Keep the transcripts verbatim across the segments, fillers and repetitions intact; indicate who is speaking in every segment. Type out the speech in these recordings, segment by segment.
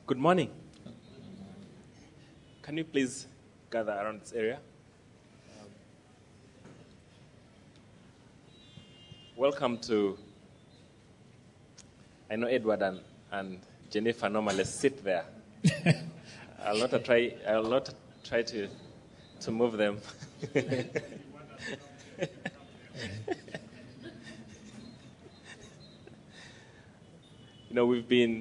Speaker 1: Good morning. Can you please gather around this area? Um, welcome to, I know Edward and, and Jennifer normally sit there. I'll not try, I'll not try to, to move them. You know, we've been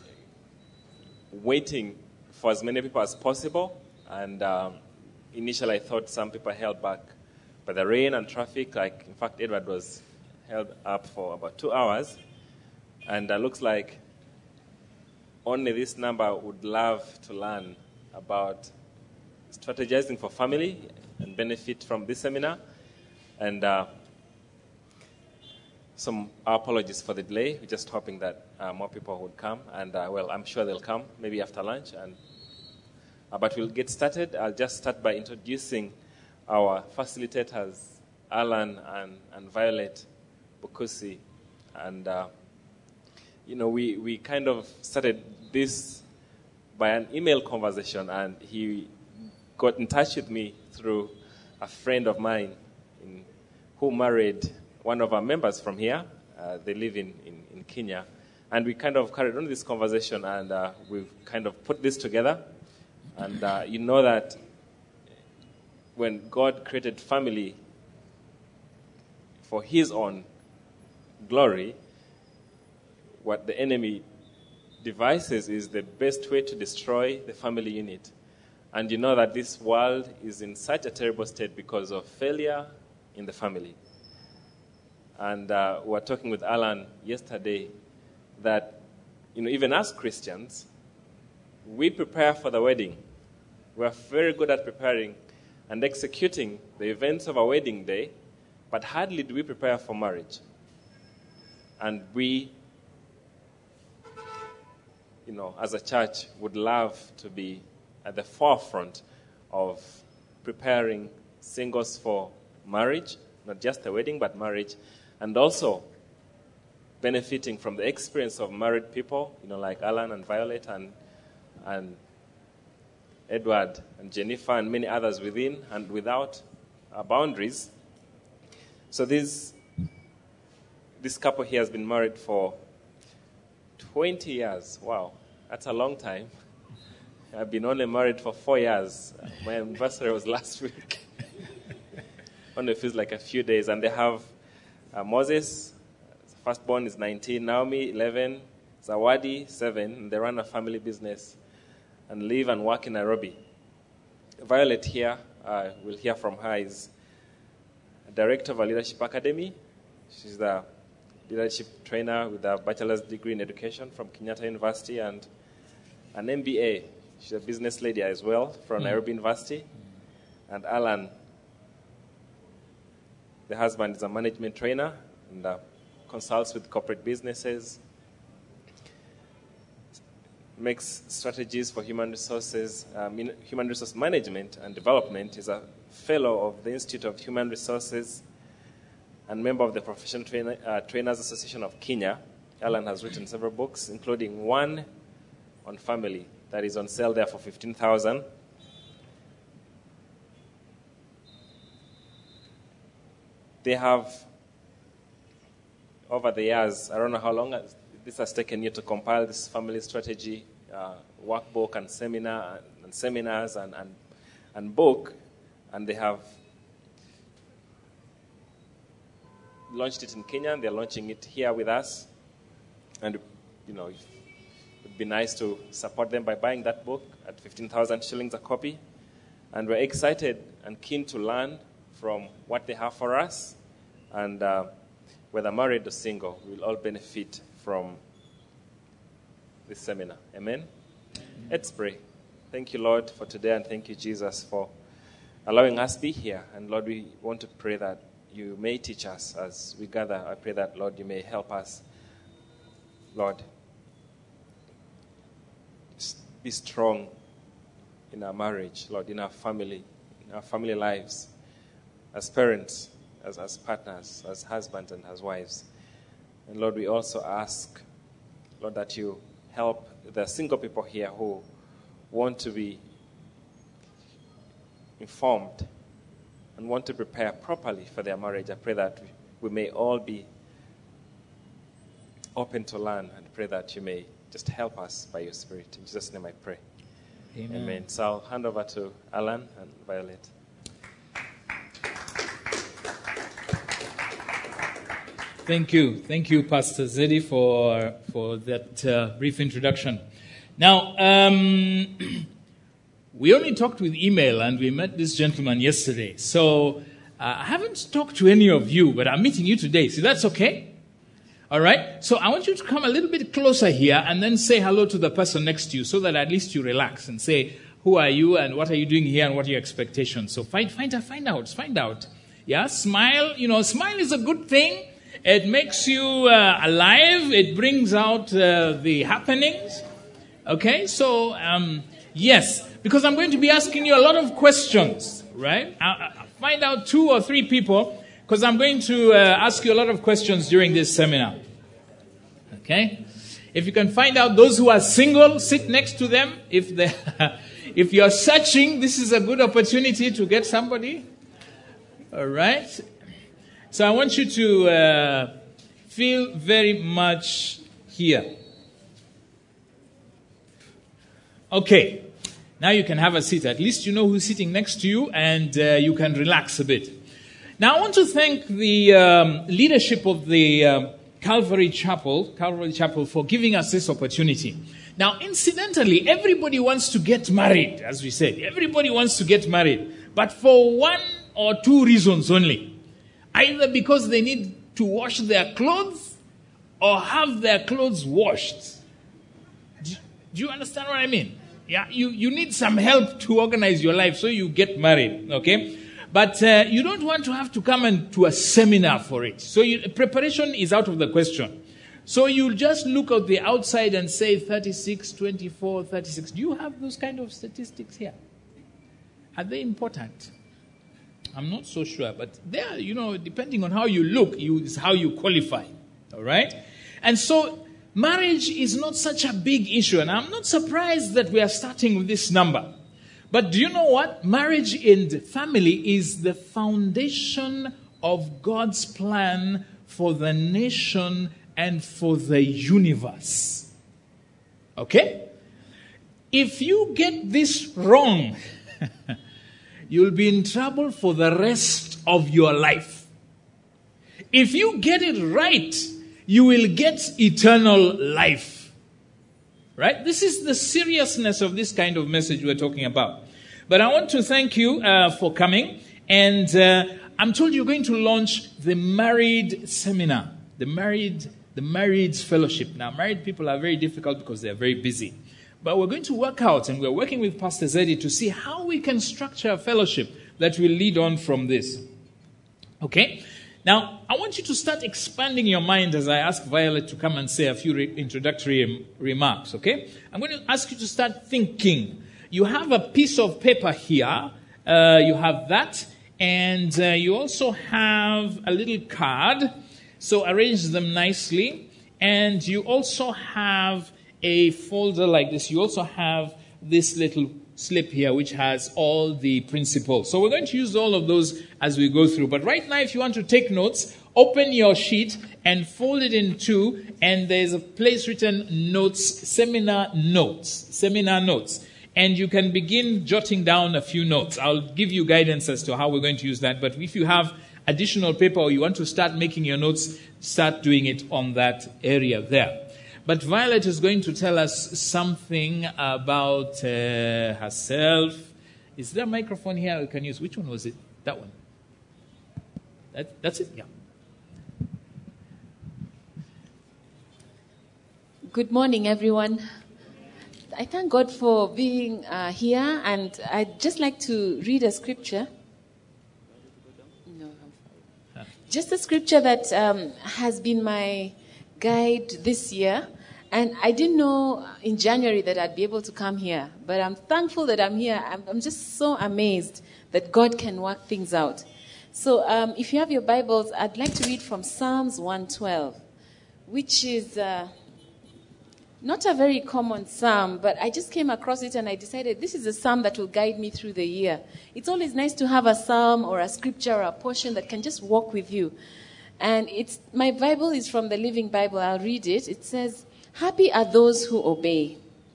Speaker 1: waiting for as many people as possible, and um, initially I thought some people held back by the rain and traffic. Like, in fact, Edward was held up for about two hours, and it uh, looks like only this number would love to learn about strategizing for family and benefit from this seminar. And uh, some apologies for the delay. We're just hoping that uh, more people would come. And, uh, well, I'm sure they'll come, maybe after lunch. And uh, But we'll get started. I'll just start by introducing our facilitators, Alan and, and Violet Bukusi. And, uh, you know, we, we kind of started this by an email conversation, and he got in touch with me through a friend of mine in, who married one of our members from here. Uh, they live in, in, in Kenya. And we kind of carried on this conversation, and uh, we've kind of put this together. And uh, you know that when God created family for his own glory, what the enemy devises is the best way to destroy the family unit. And you know that this world is in such a terrible state because of failure in the family. And uh, we were talking with Alan yesterday that, you know, even as Christians, we prepare for the wedding. We are very good at preparing and executing the events of our wedding day, but hardly do we prepare for marriage. And we, you know, as a church, would love to be at the forefront of preparing singles for marriage, not just the wedding, but marriage, and also benefiting from the experience of married people, you know, like Alan and Violet and and Edward and Jennifer and many others within and without our boundaries. So this this couple here has been married for twenty years. Wow, that's a long time. I've been only married for four years. My anniversary was last week. Only feels like a few days. And they have uh, Moses, firstborn is nineteen, Naomi, eleven, Zawadi, seven, and they run a family business and live and work in Nairobi. Violet here, uh, we'll hear from her, is director of a leadership academy. She's the leadership trainer with a bachelor's degree in education from Kenyatta University and an M B A. She's a business lady as well from mm. Nairobi University. Mm. And Alan, the husband, is a management trainer and uh, consults with corporate businesses, makes strategies for human resources, um, human resource management and development. Is a fellow of the Institute of Human Resources and member of the Professional Trainer, uh, Trainers Association of Kenya. Alan has written several books, including one on family that is on sale there for fifteen thousand dollars. They have, over the years, I don't know how long this has taken you to compile this family strategy uh, workbook and seminar and, and seminars and, and and book, and they have launched it in Kenya, and they're launching it here with us. And, you know, it would be nice to support them by buying that book at fifteen thousand shillings a copy. And we're excited and keen to learn from what they have for us. And uh, whether married or single, we'll all benefit from this seminar. Amen? Mm-hmm. Let's pray. Thank you, Lord, for today, and thank you, Jesus, for allowing us to be here. And, Lord, we want to pray that you may teach us as we gather. I pray that, Lord, you may help us, Lord, be strong in our marriage, Lord, in our family, in our family lives, as parents, as, as partners, as husbands and as wives. And, Lord, we also ask, Lord, that you help the single people here who want to be informed and want to prepare properly for their marriage. I pray that we may all be open to learn, and pray that you may just help us by your Spirit. In Jesus' name I pray.
Speaker 2: Amen.
Speaker 1: Amen. So I'll hand over to Alan and Violet.
Speaker 2: Thank you. Thank you, Pastor Zedi, for, for that uh, brief introduction. Now, um, we only talked with email, and we met this gentleman yesterday. So uh, I haven't talked to any of you, but I'm meeting you today. So that's okay? All right? So I want you to come a little bit closer here and then say hello to the person next to you so that at least you relax and say, who are you and what are you doing here and what are your expectations? So find, find, find out, find out. Yeah, smile. You know, smile is a good thing. It makes you uh, alive. It brings out uh, the happenings. Okay? So, um, yes, because I'm going to be asking you a lot of questions, right? I'll, I'll find out two or three people, because I'm going to uh, ask you a lot of questions during this seminar. Okay? If you can find out those who are single, sit next to them. If they, if you're searching, this is a good opportunity to get somebody. All right? So I want you to uh, feel very much here. Okay. Now you can have a seat. At least you know who's sitting next to you, and uh, you can relax a bit. Now, I want to thank the um, leadership of the uh, Calvary Chapel, Calvary Chapel, for giving us this opportunity. Now, incidentally, everybody wants to get married, as we said. Everybody wants to get married, but for one or two reasons only. Either because they need to wash their clothes or have their clothes washed. Do, do you understand what I mean? Yeah, you, you need some help to organize your life, so you get married, okay? But uh, you don't want to have to come and to a seminar for it. So you, preparation is out of the question. So you just look at the outside and say thirty-six, twenty-four, thirty-six. Do you have those kind of statistics here? Are they important? I'm not so sure. But they are, you know, depending on how you look, you, is how you qualify. All right? And so marriage is not such a big issue. And I'm not surprised that we are starting with this number. But do you know what? Marriage and family is the foundation of God's plan for the nation and for the universe. Okay? If you get this wrong, you'll be in trouble for the rest of your life. If you get it right, you will get eternal life. Right? This is the seriousness of this kind of message we're talking about. But I want to thank you uh, for coming. And uh, I'm told you're going to launch the Married Seminar. The Married, the Marrieds Fellowship. Now, married people are very difficult because they're very busy. But we're going to work out, and we're working with Pastor Zedi to see how we can structure a fellowship that will lead on from this. Okay? Now, I want you to start expanding your mind as I ask Violet to come and say a few re- introductory remarks, okay? I'm going to ask you to start thinking. You have a piece of paper here. Uh, you have that. And uh, you also have a little card. So arrange them nicely. And you also have a folder like this. You also have this little slip here which has all the principles. So we're going to use all of those as we go through. But right now, if you want to take notes, open your sheet and fold it in two, and there's a place written notes, seminar notes, seminar notes. And you can begin jotting down a few notes. I'll give you guidance as to how we're going to use that. But if you have additional paper or you want to start making your notes, start doing it on that area there. But Violet is going to tell us something about uh, herself. Is there a microphone here we can use? Which one was it? That one. That, that's it? Yeah.
Speaker 3: Good morning, everyone. I thank God for being uh, here, and I'd just like to read a scripture. No, I'm fine. Just a scripture that um, has been my guide this year. And I didn't know in January that I'd be able to come here. But I'm thankful that I'm here. I'm, I'm just so amazed that God can work things out. So um, if you have your Bibles, I'd like to read from Psalms one twelve, which is uh, not a very common psalm, but I just came across it and I decided this is a psalm that will guide me through the year. It's always nice to have a psalm or a scripture or a portion that can just walk with you. And it's my Bible is from the Living Bible. I'll read it. It says, "Happy are those who obey."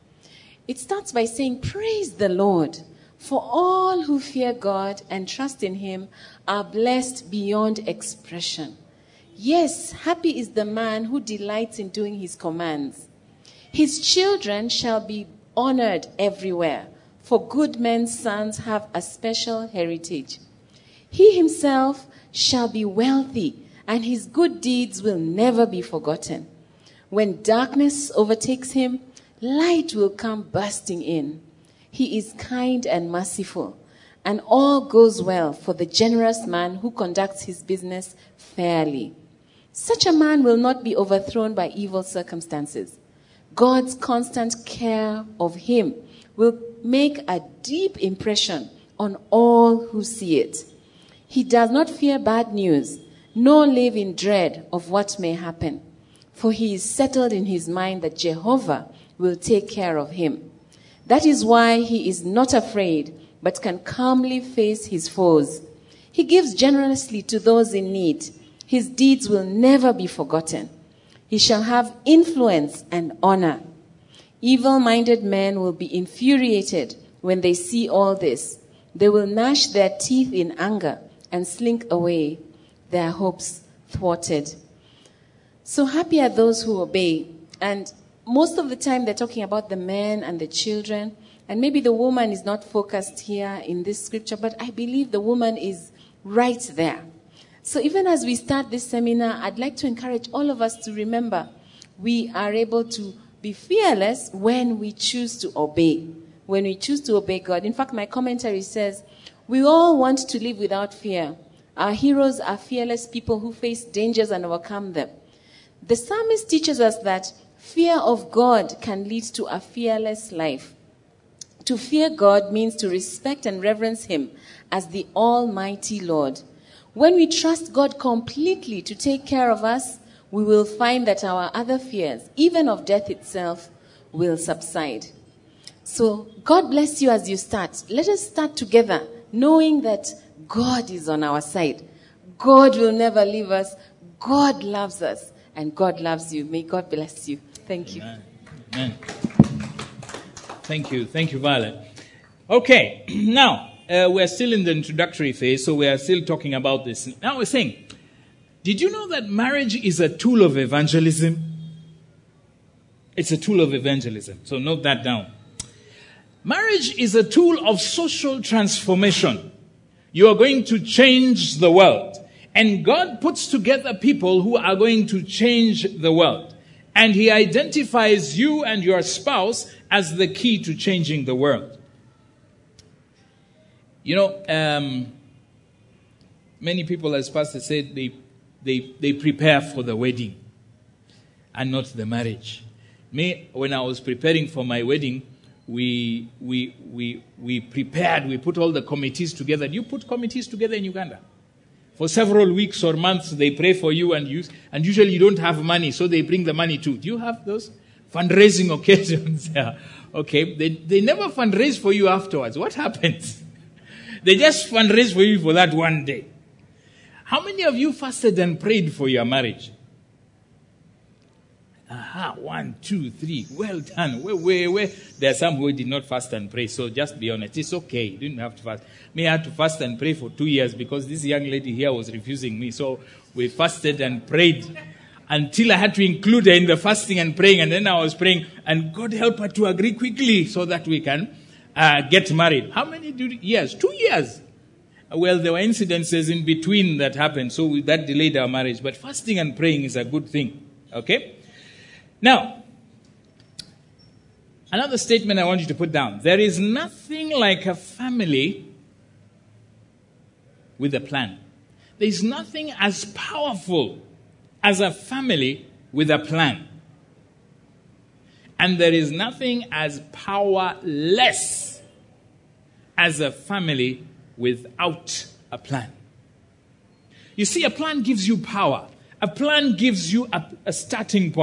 Speaker 3: It starts by saying, "Praise the Lord, for all who fear God and trust in him are blessed beyond expression. Yes, happy is the man who delights in doing his commands. His children shall be honored everywhere, for good men's sons have a special heritage. He himself shall be wealthy, and his good deeds will never be forgotten. When darkness overtakes him, light will come bursting in. He is kind and merciful, and all goes well for the generous man who conducts his business fairly. Such a man will not be overthrown by evil circumstances. God's constant care of him will make a deep impression on all who see it. He does not fear bad news, nor live in dread of what may happen, for he is settled in his mind that Jehovah will take care of him. That is why he is not afraid, but can calmly face his foes. He gives generously to those in need. His deeds will never be forgotten. He shall have influence and honor. Evil-minded men will be infuriated when they see all this. They will gnash their teeth in anger and slink away, their hopes thwarted." So happy are those who obey. And most of the time they're talking about the men and the children. And maybe the woman is not focused here in this scripture, but I believe the woman is right there. So even as we start this seminar, I'd like to encourage all of us to remember we are able to be fearless when we choose to obey, when we choose to obey God. In fact, my commentary says, we all want to live without fear. Our heroes are fearless people who face dangers and overcome them. The psalmist teaches us that fear of God can lead to a fearless life. To fear God means to respect and reverence him as the Almighty Lord. When we trust God completely to take care of us, we will find that our other fears, even of death itself, will subside. So God bless you as you start. Let us start together, knowing that God is on our side. God will never leave us. God loves us, and God loves you. May God bless you. Thank you.
Speaker 2: Amen. Amen. Thank you. Thank you, Violet. Okay, now, uh, we're still in the introductory phase, so we are still talking about this. Now we're saying, did you know that marriage is a tool of evangelism? It's a tool of evangelism, so note that down. Marriage is a tool of social transformation. You are going to change the world. And God puts together people who are going to change the world. And he identifies you and your spouse as the key to changing the world. You know, um, many people, as Pastor said, they, they, they prepare for the wedding and not the marriage. Me, when I was preparing for my wedding, we, we, we, we prepared, we put all the committees together. Do you put committees together in Uganda? For several weeks or months, they pray for you, and you, and usually you don't have money, so they bring the money too. Do you have those fundraising occasions? Yeah. Okay. They, they never fundraise for you afterwards. What happens? They just fundraise for you for that one day. How many of you fasted and prayed for your marriage? Aha, one, two, three. Well done. Where, where, where? There are some who did not fast and pray, so just be honest. It's okay. You didn't have to fast. Me, I had to fast and pray for two years because this young lady here was refusing me. So we fasted and prayed until I had to include her in the fasting and praying. And then I was praying, and God help her to agree quickly so that we can uh, get married. How many do, years? Two years. Well, there were incidences in between that happened, so we, that delayed our marriage. But fasting and praying is a good thing. Okay? Now, another statement I want you to put down. There is nothing like a family with a plan. There is nothing as powerful as a family with a plan. And there is nothing as powerless as a family without a plan. You see, a plan gives you power. A plan gives you a, a starting point.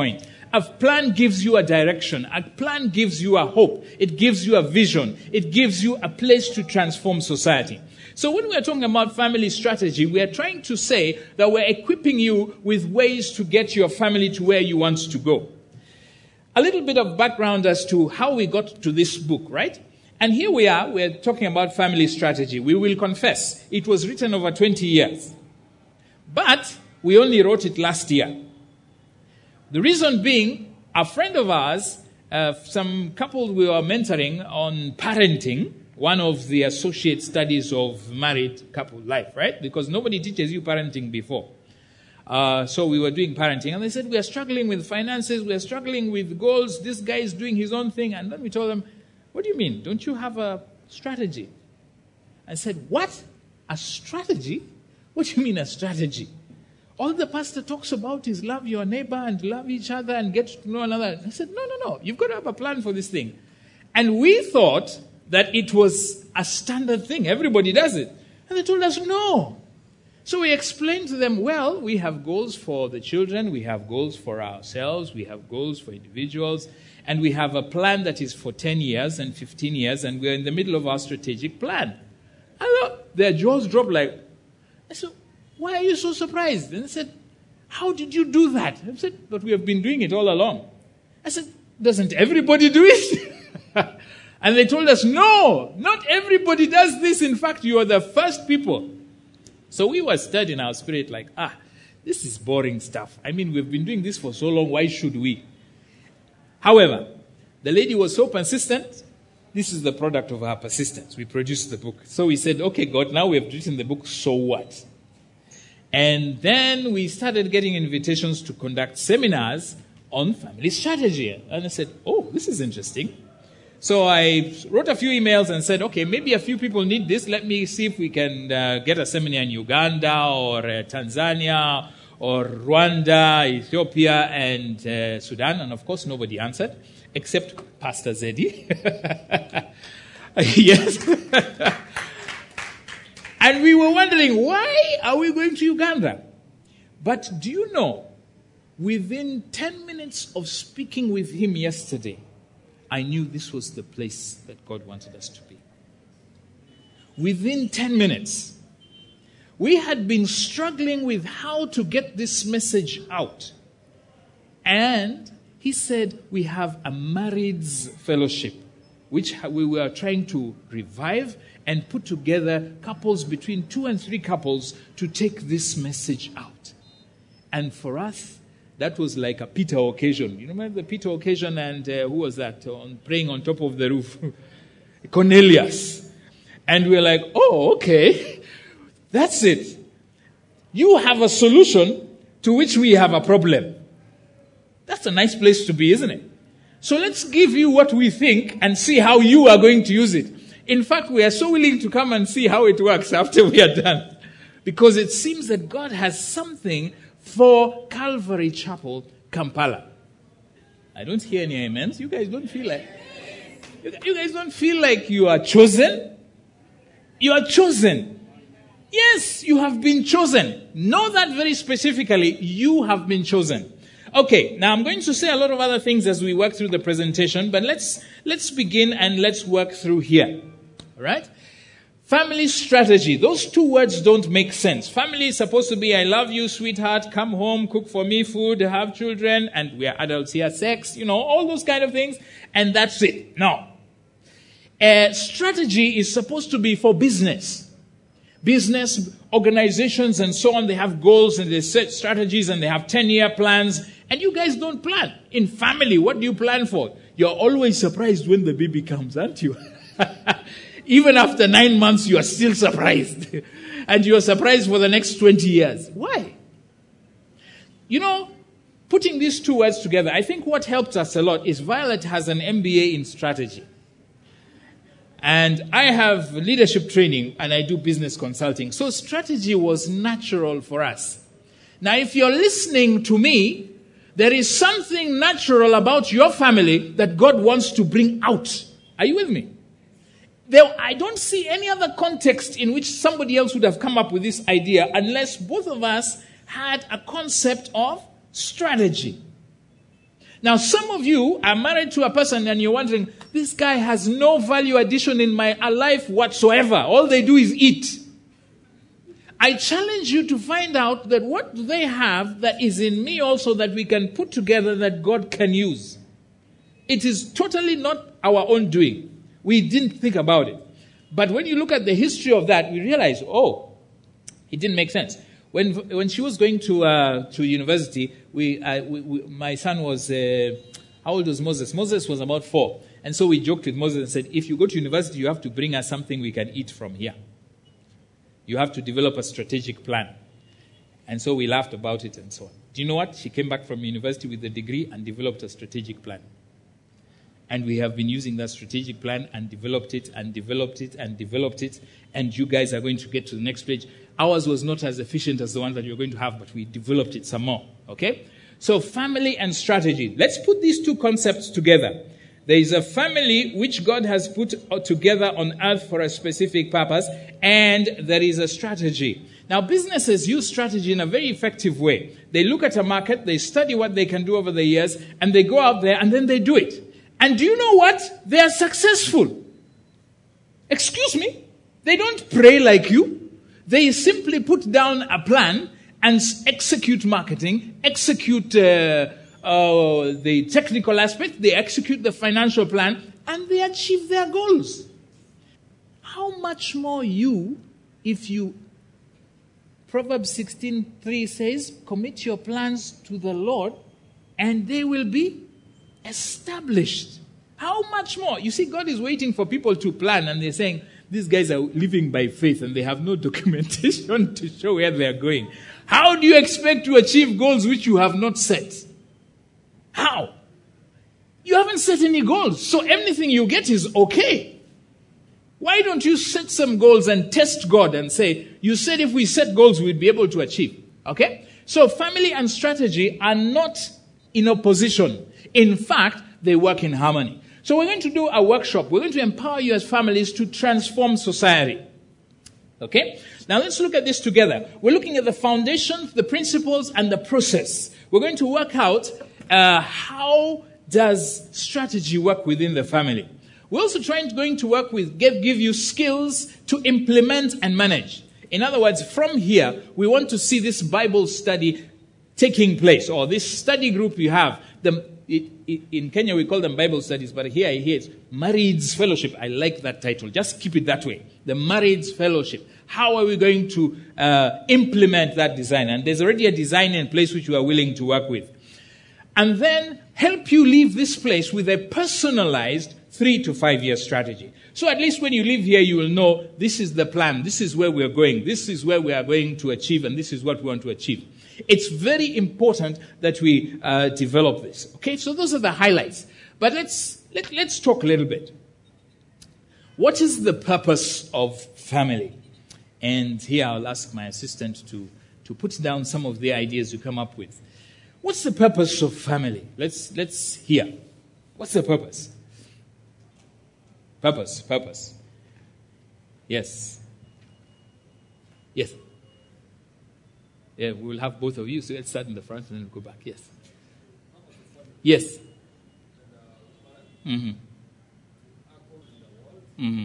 Speaker 2: A plan gives you a direction. A plan gives you a hope. It gives you a vision. It gives you a place to transform society. So when we are talking about family strategy, we are trying to say that we're equipping you with ways to get your family to where you want to go. A little bit of background as to how we got to this book, right? And here we are, we're talking about family strategy. We will confess, it was written over twenty years. But we only wrote it last year. The reason being, a friend of ours, uh, some couple we were mentoring on parenting, one of the associate studies of married couple life, right? Because nobody teaches you parenting before. Uh, so we were doing parenting, and they said, we are struggling with finances, we are struggling with goals, this guy is doing his own thing. And then we told them, what do you mean? Don't you have a strategy? I said, what? A strategy? What do you mean a strategy? All the pastor talks about is love your neighbor and love each other and get to know another. I said, no, no, no. You've got to have a plan for this thing. And we thought that it was a standard thing. Everybody does it. And they told us, no. So we explained to them, well, we have goals for the children. We have goals for ourselves. We have goals for individuals. And we have a plan that is for ten years and fifteen years. And we're in the middle of our strategic plan. I thought their jaws dropped like, I said, why are you so surprised? And they said, how did you do that? I said, but we have been doing it all along. I said, doesn't everybody do it? And they told us, no, not everybody does this. In fact, you are the first people. So we were stirred in our spirit like, ah, this is boring stuff. I mean, we've been doing this for so long. Why should we? However, the lady was so persistent. This is the product of her persistence. We produced the book. So we said, okay, God, now we have written the book, so what? And then we started getting invitations to conduct seminars on family strategy. And I said, oh, this is interesting. So I wrote a few emails and said, okay, maybe a few people need this. Let me see if we can uh, get a seminar in Uganda or uh, Tanzania or Rwanda, Ethiopia, and uh, Sudan. And of course, nobody answered except Pastor Zeddy. Yes. And we were wondering, why are we going to Uganda? But do you know, within ten minutes of speaking with him yesterday, I knew this was the place that God wanted us to be. Within ten minutes, we had been struggling with how to get this message out. And he said, we have a marrieds fellowship, which we were trying to revive and put together couples between two and three couples to take this message out. And for us, that was like a Peter occasion. You remember the Peter occasion and uh, who was that? On praying on top of the roof. Cornelius. And we're like, oh, okay. That's it. You have a solution to which we have a problem. That's a nice place to be, isn't it? So let's give you what we think and see how you are going to use it. In fact, we are so willing to come and see how it works after we are done. Because it seems that God has something for Calvary Chapel, Kampala. I don't hear any amens. You guys don't feel like... You guys don't feel like you are chosen? You are chosen. Yes, you have been chosen. Know that very specifically. You have been chosen. Okay, now I'm going to say a lot of other things as we work through the presentation, but let's let's begin and let's work through here. All right? Family strategy. Those two words don't make sense. Family is supposed to be, I love you, sweetheart, come home, cook for me food, have children, and we are adults here, sex, you know, all those kind of things, and that's it. No. Uh, strategy is supposed to be for business. Business organizations and so on, they have goals and they set strategies and they have ten-year plans. And you guys don't plan. In family, what do you plan for? You're always surprised when the baby comes, aren't you? Even after nine months, you are still surprised. And you are surprised for the next twenty years. Why? You know, putting these two words together, I think what helped us a lot is Violet has an M B A in strategy. And I have leadership training and I do business consulting. So strategy was natural for us. Now, if you're listening to me, there is something natural about your family that God wants to bring out. Are you with me? There, I don't see any other context in which somebody else would have come up with this idea unless both of us had a concept of strategy. Now, some of you are married to a person and you're wondering, this guy has no value addition in my life whatsoever. All they do is eat. I challenge you to find out that what they have that is in me also that we can put together that God can use. It is totally not our own doing. We didn't think about it. But when you look at the history of that, we realize, oh, it didn't make sense. When when she was going to uh, to university, we, uh, we, we my son was, uh, how old was Moses? Moses was about four. And so we joked with Moses and said, if you go to university, you have to bring us something we can eat from here. You have to develop a strategic plan. And so we laughed about it and so on. Do you know what? She came back from university with a degree and developed a strategic plan. And we have been using that strategic plan and developed it and developed it and developed it. And you guys are going to get to the next page. Ours was not as efficient as the one that you're going to have, but we developed it some more. Okay? So family and strategy. Let's put these two concepts together. There is a family which God has put together on earth for a specific purpose, and there is a strategy. Now, businesses use strategy in a very effective way. They look at a market, they study what they can do over the years, and they go out there and then they do it. And do you know what? They are successful. Excuse me? They don't pray like you. They simply put down a plan and execute marketing, execute uh, uh, the technical aspect, they execute the financial plan, and they achieve their goals. How much more you, if you, Proverbs sixteen three says, commit your plans to the Lord, and they will be established. How much more? You see, God is waiting for people to plan, and they're saying, these guys are living by faith, and they have no documentation to show where they're going. How do you expect to achieve goals which you have not set? How? You haven't set any goals, so anything you get is okay. Why don't you set some goals and test God and say, you said if we set goals, we'd be able to achieve. Okay? So family and strategy are not in opposition. In fact, they work in harmony. So we're going to do a workshop. We're going to empower you as families to transform society. Okay? Now let's look at this together. We're looking at the foundations, the principles, and the process. We're going to work out uh, how does strategy work within the family. We're also trying to, going to work with, give, give you skills to implement and manage. In other words, from here, we want to see this Bible study taking place, or this study group you have. The, it, it, in Kenya, we call them Bible studies, but here I hear it's Marrieds Fellowship. I like that title. Just keep it that way. The Marrieds Fellowship. How are we going to uh, implement that design? And there's already a design in place which we are willing to work with. And then help you leave this place with a personalized three to five year strategy. So at least when you leave here, you will know this is the plan. This is where we're going. This is where we are going to achieve, and this is what we want to achieve. It's very important that we uh, develop this. Okay, so those are the highlights. But let's let, let's talk a little bit. What is the purpose of family? And here I'll ask my assistant to, to put down some of the ideas you come up with. What's the purpose of family? Let's let's hear. What's the purpose? Purpose, purpose. Yes. Yes. Yeah, we will have both of you. So let's start in the front and then we'll go back. Yes. Yes. Mm-hmm. Mm-hmm.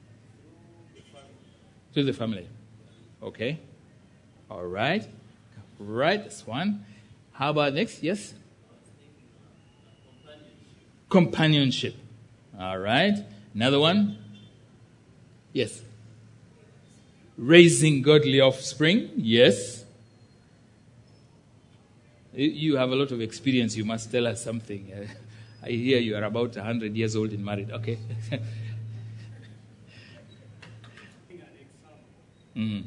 Speaker 2: To the family. Okay. All right. Right, that's one. How about next? Yes? Companionship. All right. Another one? Yes. Raising godly offspring? Yes. You have a lot of experience. You must tell us something. I hear you are about one hundred years old and married. Okay. Mm-hmm.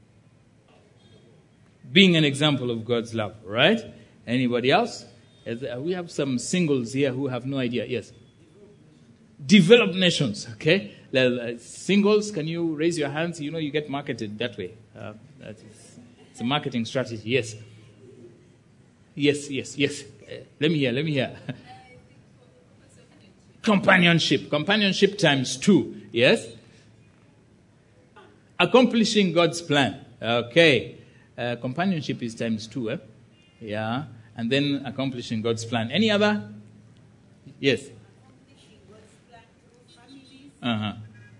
Speaker 2: Being an example of God's love, right? Anybody else? We have some singles here who have no idea. Yes. Developed nations, okay? Singles, can you raise your hands? You know, you get marketed that way. Uh, that is, it's a marketing strategy, yes. Yes, yes, yes. Uh, let me hear, let me hear. Companionship. Companionship times two, yes? Accomplishing God's plan. Okay. Uh, companionship is times two, eh? Yeah. And and then accomplishing God's plan. Any other? Yes. Uh-huh.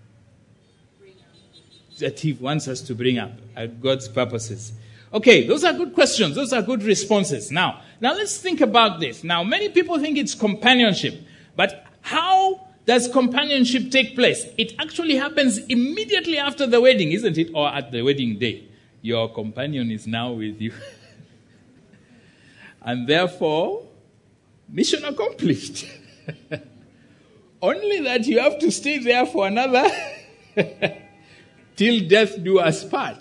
Speaker 2: That he wants us to bring up uh, God's purposes. Okay, those are good questions. Those are good responses. Now, now let's think about this. Now, many people think it's companionship, but how does companionship take place? It actually happens immediately after the wedding, isn't it? Or at the wedding day. Your companion is now with you. And therefore, mission accomplished. Only that you have to stay there for another till death do us part.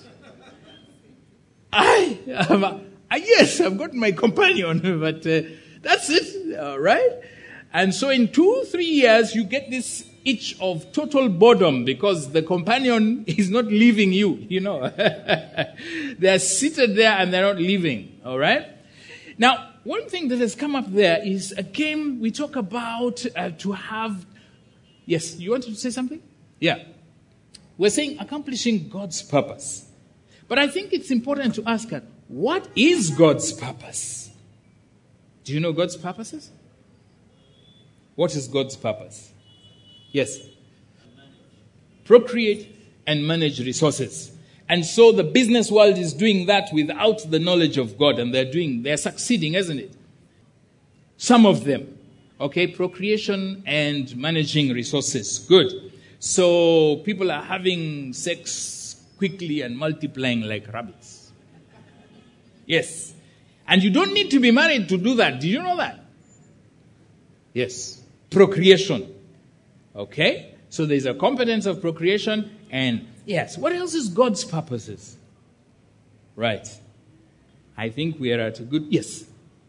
Speaker 2: I, um, uh, yes, I've got my companion, but uh, that's it, all right? And so in two, three years, you get this itch of total boredom because the companion is not leaving you, you know. They're seated there and they're not leaving, all right? Now, one thing that has come up there is, again, we talk about uh, to have... Yes, you wanted to say something? Yeah. We're saying accomplishing God's purpose. But I think it's important to ask her, what is God's purpose? Do you know God's purposes? What is God's purpose? Yes. Procreate and manage resources. And so the business world is doing that without the knowledge of God, and they're doing, they're succeeding, isn't it? Some of them. Okay, procreation and managing resources. Good. So people are having sex quickly and multiplying like rabbits. Yes. And you don't need to be married to do that. Do you know that? Yes. Procreation. Okay? So there's a competence of procreation, and yes. What else is God's purposes? Right. I think we are at a good... Yes.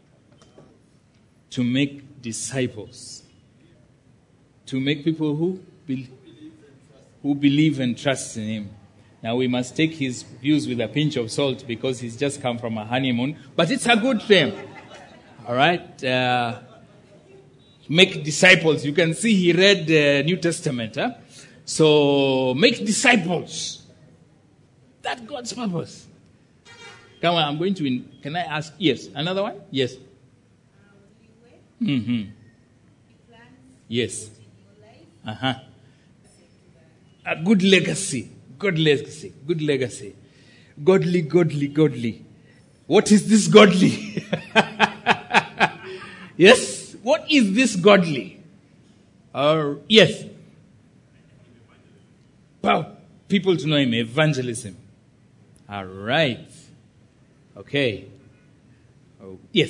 Speaker 2: To make disciples. To make people who be, who believe and trust in him. Now we must take his views with a pinch of salt because he's just come from a honeymoon. But it's a good thing. All right? Uh, make disciples. You can see he read the New Testament. Huh? So make disciples. That's God's purpose. Come on, I'm going to... In, can I ask? Yes. Another one? Yes. Mm-hmm. Yes. Uh-huh. A good legacy. Good legacy. Good legacy. Godly, godly, godly. What is this godly? Yes? What is this godly? Or, yes. Wow. People to know him. Evangelism. All right. Okay. Oh, yes.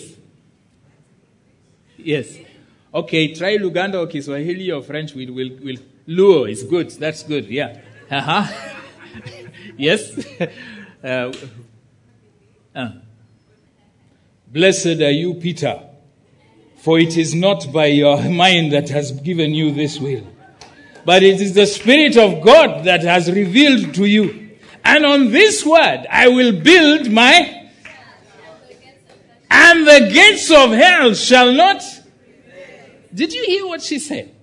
Speaker 2: Yes. Okay, try Luganda or Kiswahili or French. Will will will. Luo is good. That's good. Yeah. Uh-huh. Yes. Uh, uh. Blessed are you, Peter, for it is not by your mind that has given you this will, but it is the Spirit of God that has revealed to you. And on this word I will build my... And the gates of hell shall not... Did you hear what she said?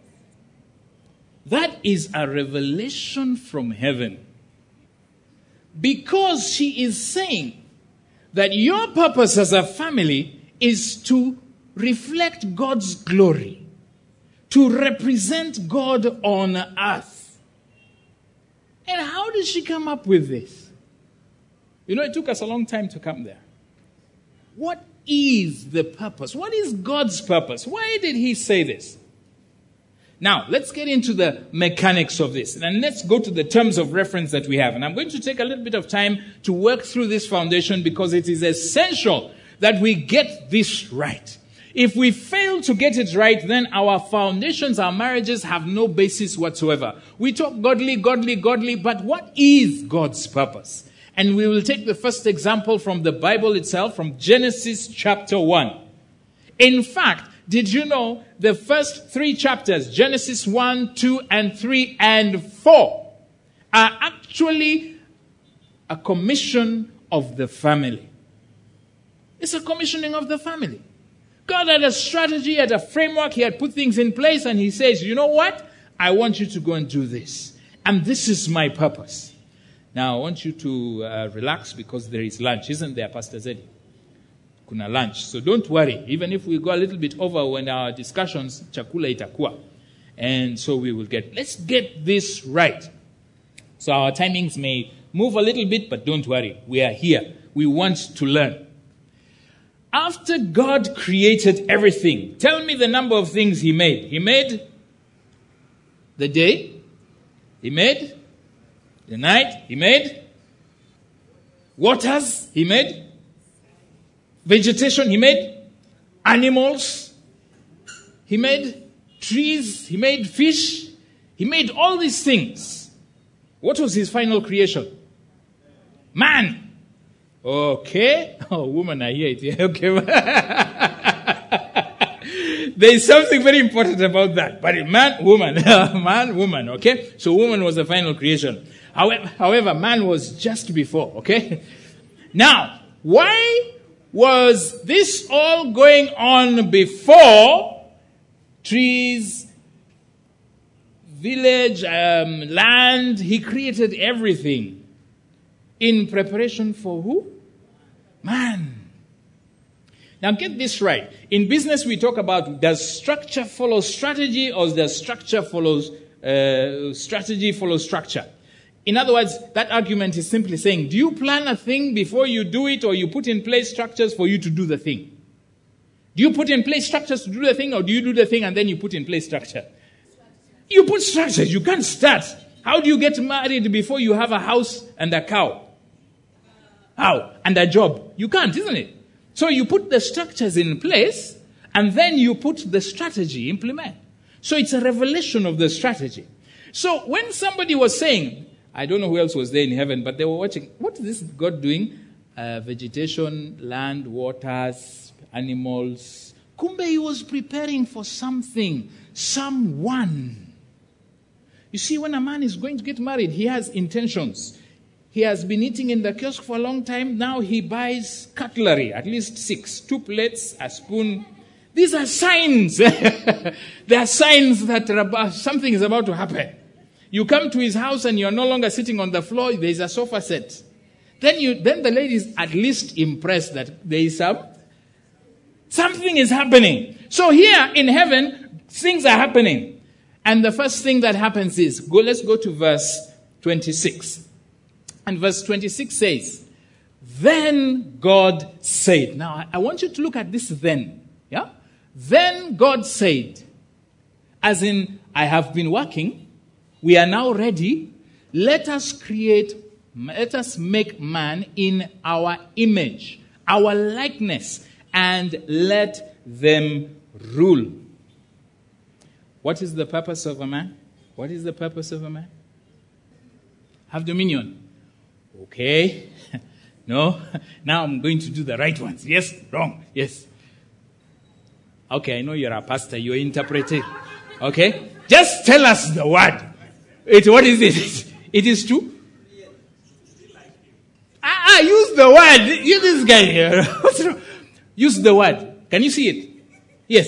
Speaker 2: That is a revelation from heaven. Because she is saying that your purpose as a family is to reflect God's glory, to represent God on earth. And how did she come up with this? You know, it took us a long time to come there. What is the purpose? What is God's purpose? Why did he say this? Now, let's get into the mechanics of this. And let's go to the terms of reference that we have. And I'm going to take a little bit of time to work through this foundation because it is essential that we get this right. If we fail to get it right, then our foundations, our marriages have no basis whatsoever. We talk godly, godly, godly, but what is God's purpose? And we will take the first example from the Bible itself, from Genesis chapter one. In fact, did you know the first three chapters, Genesis one, two, and three, and four, are actually a commission of the family. It's a commissioning of the family. God had a strategy, had a framework, he had put things in place, and he says, you know what? I want you to go and do this. And this is my purpose. Now, I want you to uh, relax because there is lunch, isn't there, Pastor Zeddy? kuna lunch. So don't worry. Even if we go a little bit over when our discussions, chakula itakuwa. And so we will get, let's get this right. So our timings may move a little bit, but don't worry. We are here. We want to learn. After God created everything, tell me the number of things he made. He made the day. He made the night. He made waters. He made vegetation. He made animals. He made trees. He made fish. He made all these things. What was his final creation? Man. Okay. Oh, woman, I hear it. Okay. There is something very important about that. But man, woman, man, woman, okay? So woman was the final creation. However, however, man was just before, okay? Now, why was this all going on before trees, village, um, land? He created everything in preparation for who? Man. Now get this right. In business we talk about, does structure follow strategy or does structure follows uh, strategy follow structure? In other words, that argument is simply saying, do you plan a thing before you do it, or you put in place structures for you to do the thing? Do you put in place structures to do the thing, or do you do the thing and then you put in place structure? You put structures. You can't start. How do you get married before you have a house and a cow? How? And a job? You can't, isn't it? So you put the structures in place and then you put the strategy, implement. So it's a revelation of the strategy. So when somebody was saying, I don't know who else was there in heaven, but they were watching, what is this God doing? Uh, vegetation, land, waters, animals. Kumbe, he was preparing for something, someone. You see, when a man is going to get married, he has intentions. He has been eating in the kiosk for a long time. Now he buys cutlery, at least six, two plates, a spoon. These are signs. They are signs that about, something is about to happen. You come to his house and you're no longer sitting on the floor. There is a sofa set. Then you, then the lady is at least impressed that there is some, something is happening. So here in heaven, things are happening. And the first thing that happens is, go, let's go to verse twenty-six. And verse twenty-six says, then God said. Now, I want you to look at this then. Yeah? Then God said, as in, I have been working. We are now ready. Let us create, let us make man in our image, our likeness, and let them rule. What is the purpose of a man? What is the purpose of a man? Have dominion. Okay. No. Now I'm going to do the right ones. Yes. Wrong. Yes. Okay. I know you're a pastor. You're interpreting. Okay. Just tell us the word. It, what is it? It is true. Ah, ah, use the word. You this guy here. What's wrong? Use the word. Can you see it? Yes.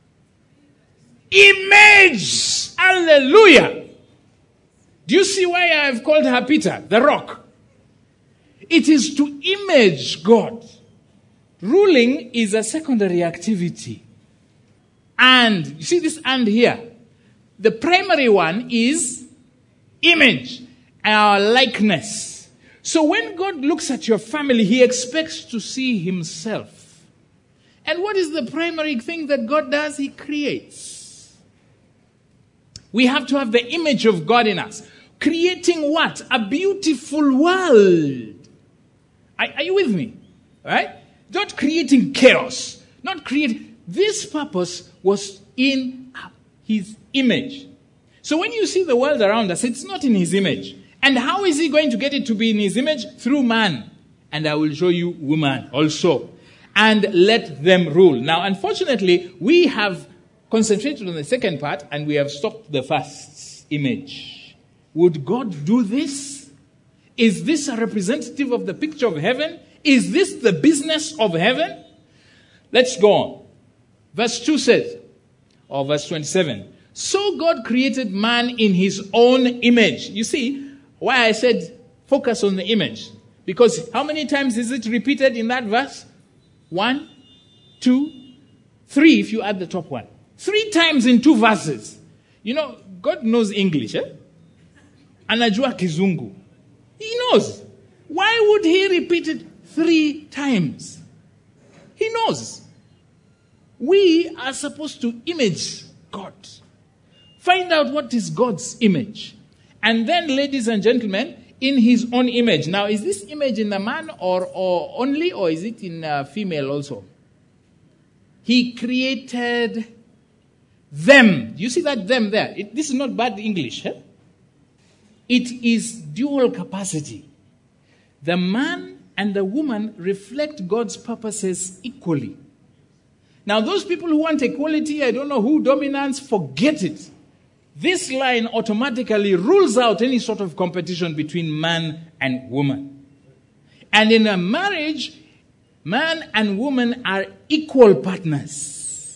Speaker 2: Image. Hallelujah. Do you see why I have called her Peter, the rock? It is to image God. Ruling is a secondary activity. And, you see this and here? The primary one is image, our likeness. So when God looks at your family, he expects to see himself. And what is the primary thing that God does? He creates. We have to have the image of God in us. Creating what? A beautiful world. Are, are you with me? All right? Not creating chaos. Not create. This purpose was in his image. So when you see the world around us, it's not in his image. And how is he going to get it to be in his image? Through man. And I will show you woman also. And let them rule. Now, unfortunately, we have concentrated on the second part and we have stopped the first image. Would God do this? Is this a representative of the picture of heaven? Is this the business of heaven? Let's go on. Verse two says, or verse twenty-seven, so God created man in his own image. You see why I said focus on the image? Because how many times is it repeated in that verse? One, two, three if you add the top one. Three times in two verses. You know, God knows English, eh? Anajua Kizungu. He knows. Why would he repeat it three times? He knows. We are supposed to image God. Find out what is God's image. And then, ladies and gentlemen, in his own image. Now, is this image in the man or, or only, or is it in a female also? He created them. You see that them there? It, this is not bad English. Eh? It is dual capacity. The man and the woman reflect God's purposes equally. Now, those people who want equality, I don't know who dominance, forget it. This line automatically rules out any sort of competition between man and woman. And in a marriage, man and woman are equal partners.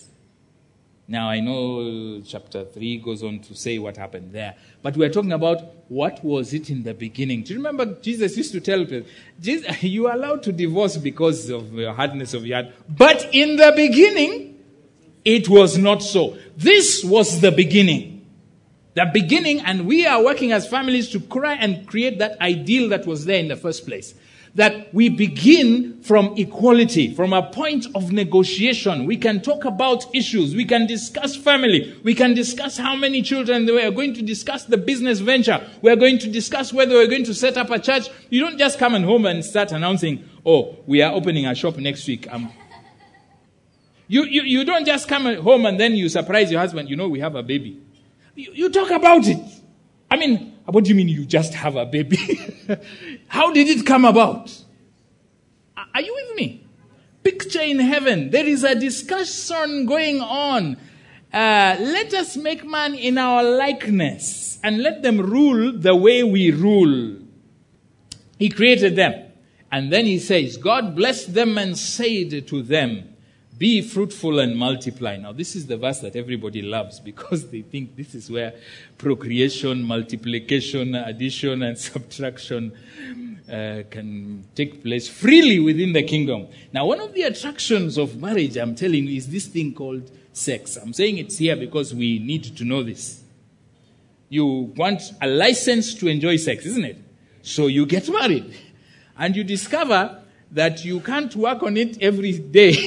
Speaker 2: Now, I know chapter three goes on to say what happened there. But we're talking about what was it in the beginning. Do you remember Jesus used to tell people, Jesus, you are allowed to divorce because of the hardness of your heart. But in the beginning, it was not so. This was the beginning. The beginning, and we are working as families to try and create that ideal that was there in the first place. That we begin from equality, from a point of negotiation. We can talk about issues. We can discuss family. We can discuss how many children. We are going to discuss the business venture. We are going to discuss whether we're going to set up a church. You don't just come and home and start announcing, oh, we are opening a shop next week. Um, you, you, you don't just come home and then you surprise your husband, you know, we have a baby. You, you talk about it. I mean, what do you mean you just have a baby? How did it come about? Are you with me? Picture in heaven. There is a discussion going on. Uh, let us make man in our likeness and let them rule the way we rule. He created them. And then he says, God blessed them and said to them, be fruitful and multiply. Now, this is the verse that everybody loves because they think this is where procreation, multiplication, addition, and subtraction uh, can take place freely within the kingdom. Now, one of the attractions of marriage, I'm telling you, is this thing called sex. I'm saying it's here because we need to know this. You want a license to enjoy sex, isn't it? So you get married. And you discover that you can't work on it every day.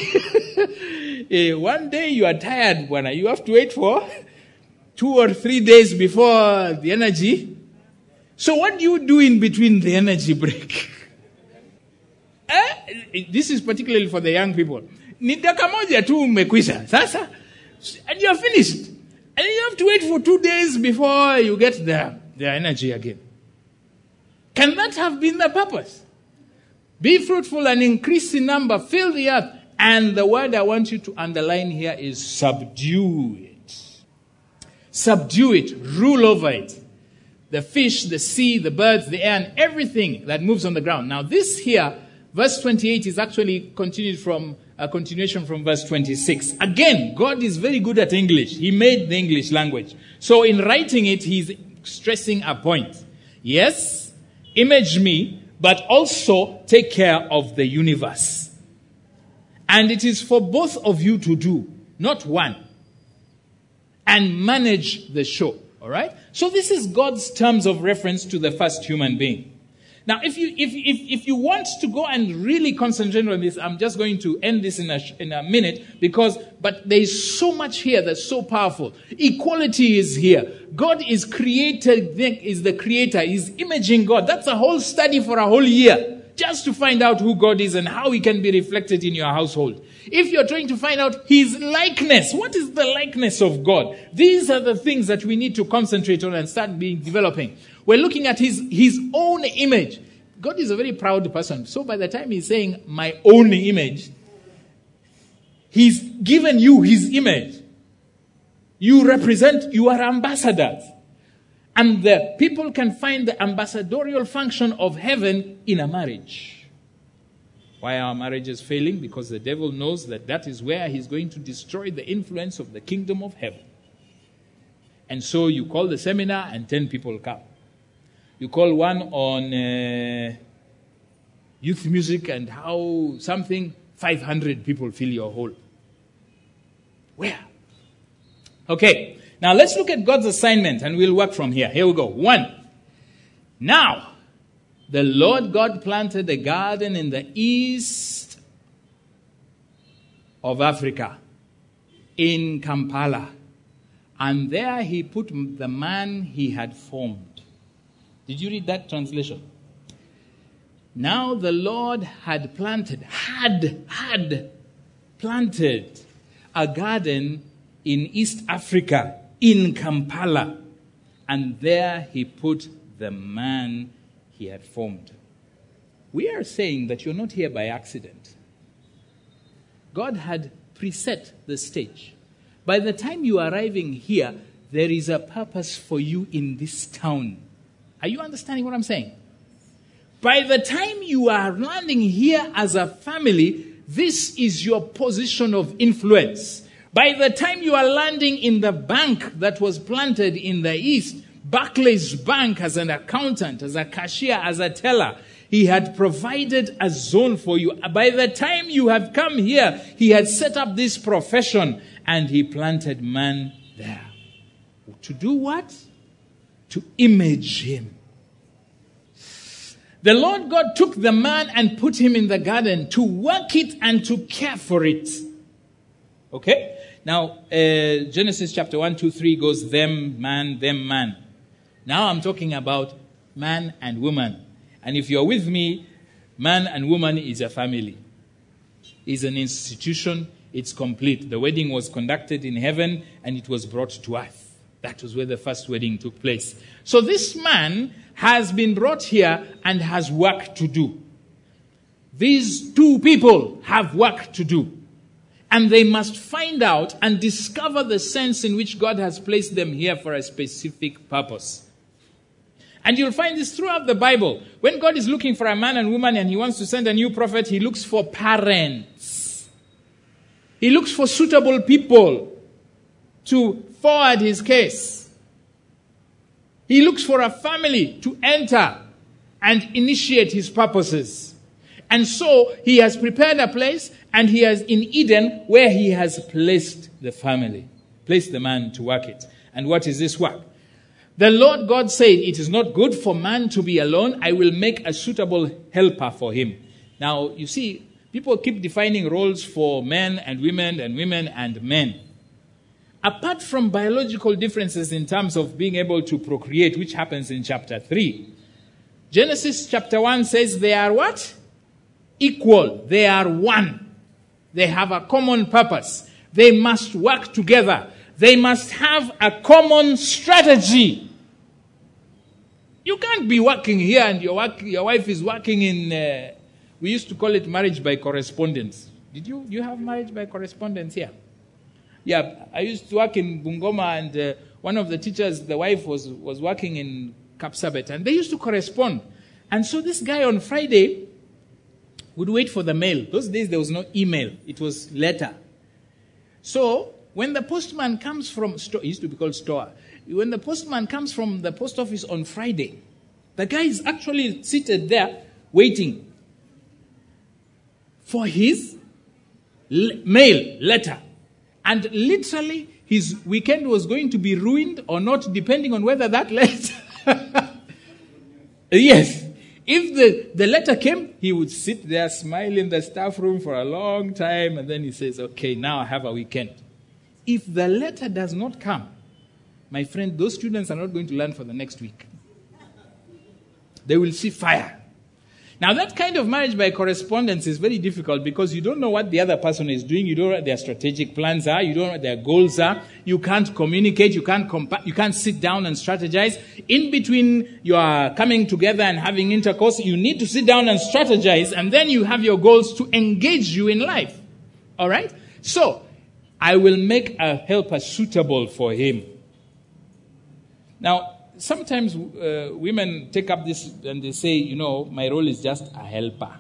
Speaker 2: uh, one day you are tired, Bwana. You have to wait for two or three days before the energy. So what do you do in between the energy break? eh? This is particularly for the young people. Ni dakika moja tu umekwisha. Sasa, and you are finished. And you have to wait for two days before you get the, the energy again. Can that have been the purpose? Be fruitful and increase in number, fill the earth. And the word I want you to underline here is subdue it. Subdue it, rule over it. The fish, the sea, the birds, the air, and everything that moves on the ground. Now this here, verse twenty-eight is actually continued from a continuation from verse twenty-six. Again, God is very good at English. He made the English language. So in writing it, he's stressing a point. Yes, image me, but also take care of the universe. And it is for both of you to do, not one. And manage the show, all right? So this is God's terms of reference to the first human being. Now, if you if if if you want to go and really concentrate on this, I'm just going to end this in a in a minute because but there is so much here that's so powerful. Equality is here. God is created, is the creator, is imaging God. That's a whole study for a whole year. Just to find out who God is and how he can be reflected in your household. If you're trying to find out his likeness, what is the likeness of God? These are the things that we need to concentrate on and start being developing. We're looking at his, his own image. God is a very proud person. So by the time he's saying my own image, he's given you his image. You represent, you are ambassadors. And the people can find the ambassadorial function of heaven in a marriage. Why are marriages failing? Because the devil knows that that is where he's going to destroy the influence of the kingdom of heaven. And so you call the seminar and ten people come. You call one on uh, youth music and how something, five hundred people fill your hall. Where? Okay, now let's look at God's assignment and we'll work from here. Here we go. One. Now, the Lord God planted a garden in the east of Africa, in Kampala. And there he put the man he had formed. Did you read that translation? Now the Lord had planted, had, had planted a garden in East Africa, in Kampala. And there he put the man he had formed. We are saying that you're not here by accident. God had preset the stage. By the time you are arriving here, there is a purpose for you in this town. Are you understanding what I'm saying? By the time you are landing here as a family, this is your position of influence. By the time you are landing in the bank that was planted in the east, Barclays Bank, as an accountant, as a cashier, as a teller, he had provided a zone for you. By the time you have come here, he had set up this profession and he planted man there. To do what? To image him. The Lord God took the man and put him in the garden to work it and to care for it. Okay? Now, uh, Genesis chapter one, two, three goes them, man, them, man. Now I'm talking about man and woman. And if you're with me, man and woman is a family. Is an institution. It's complete. The wedding was conducted in heaven and it was brought to earth. That was where the first wedding took place. So this man has been brought here and has work to do. These two people have work to do. And they must find out and discover the sense in which God has placed them here for a specific purpose. And you'll find this throughout the Bible. When God is looking for a man and woman and he wants to send a new prophet, he looks for parents. He looks for suitable people to forward his case. He looks for a family to enter and initiate his purposes. And so he has prepared a place, and he has in Eden where he has placed the family, placed the man to work it. And what is this work? The Lord God said, it is not good for man to be alone. I will make a suitable helper for him. Now, you see, people keep defining roles for men and women and women and men. Apart from biological differences in terms of being able to procreate, which happens in chapter three, Genesis chapter one says they are what? Equal. They are one. They have a common purpose. They must work together. They must have a common strategy. You can't be working here and your, work, your wife is working in, uh, we used to call it marriage by correspondence. Did you, you have marriage by correspondence here? Yeah, I used to work in Bungoma, and uh, one of the teachers, the wife was, was working in Kapsabet, and they used to correspond. And so this guy on Friday would wait for the mail. Those days there was no email. It was letter. So when the postman comes from, store, it used to be called store. When the postman comes from the post office on Friday, the guy is actually seated there waiting for his le- mail, letter. And literally, his weekend was going to be ruined or not, depending on whether that letter... Yes. If the, the letter came, he would sit there, smile in the staff room for a long time, and then he says, okay, now I have a weekend. If the letter does not come, my friend, those students are not going to learn for the next week. They will see fire. Now, that kind of marriage by correspondence is very difficult because you don't know what the other person is doing. You don't know what their strategic plans are. You don't know what their goals are. You can't communicate. You can't compa- you can't sit down and strategize. In between you are coming together and having intercourse, you need to sit down and strategize, and then you have your goals to engage you in life. All right? So, I will make a helper suitable for him. Now, sometimes uh, women take up this and they say, you know, my role is just a helper.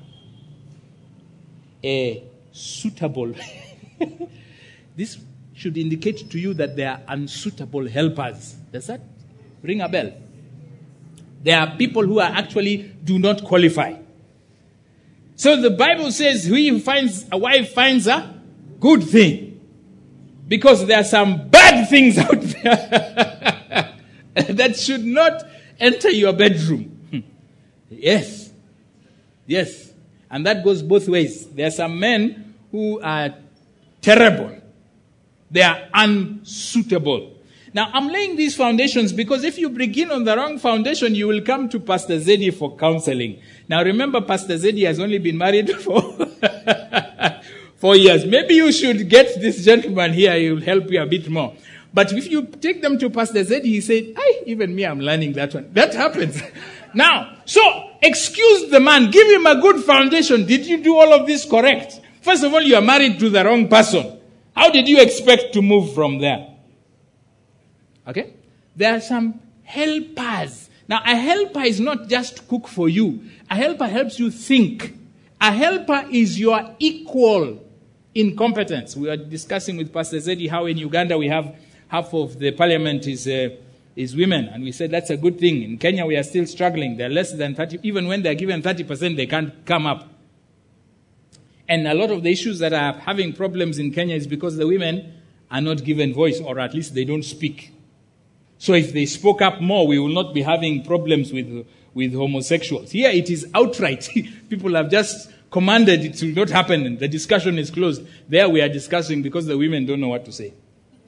Speaker 2: A suitable. This should indicate to you that they are unsuitable helpers. Does that ring a bell? There are people who are actually do not qualify. So the Bible says, he who finds a wife finds a good thing. Because there are some bad things out there that should not enter your bedroom. Yes. Yes. And that goes both ways. There are some men who are terrible. They are unsuitable. Now, I'm laying these foundations because if you begin on the wrong foundation, you will come to Pastor Zeddy for counseling. Now, remember, Pastor Zeddy has only been married for four years. Maybe you should get this gentleman here. He will help you a bit more. But if you take them to Pastor Zeddy, he said, "Ay, even me, I'm learning that one." That happens. Now, so excuse the man. Give him a good foundation. Did you do all of this correct? First of all, you are married to the wrong person. How did you expect to move from there? Okay? There are some helpers. Now, a helper is not just cook for you. A helper helps you think. A helper is your equal in competence. We were discussing with Pastor Zeddy how in Uganda we have half of the parliament is uh, is women. And we said that's a good thing. In Kenya we are still struggling. They're less than thirty. Even when they're given thirty percent, they can't come up. And a lot of the issues that are having problems in Kenya is because the women are not given voice, or at least they don't speak. So if they spoke up more, we will not be having problems with, with homosexuals. Here it is outright. People have just commanded it will not happen and the discussion is closed. There we are discussing because the women don't know what to say.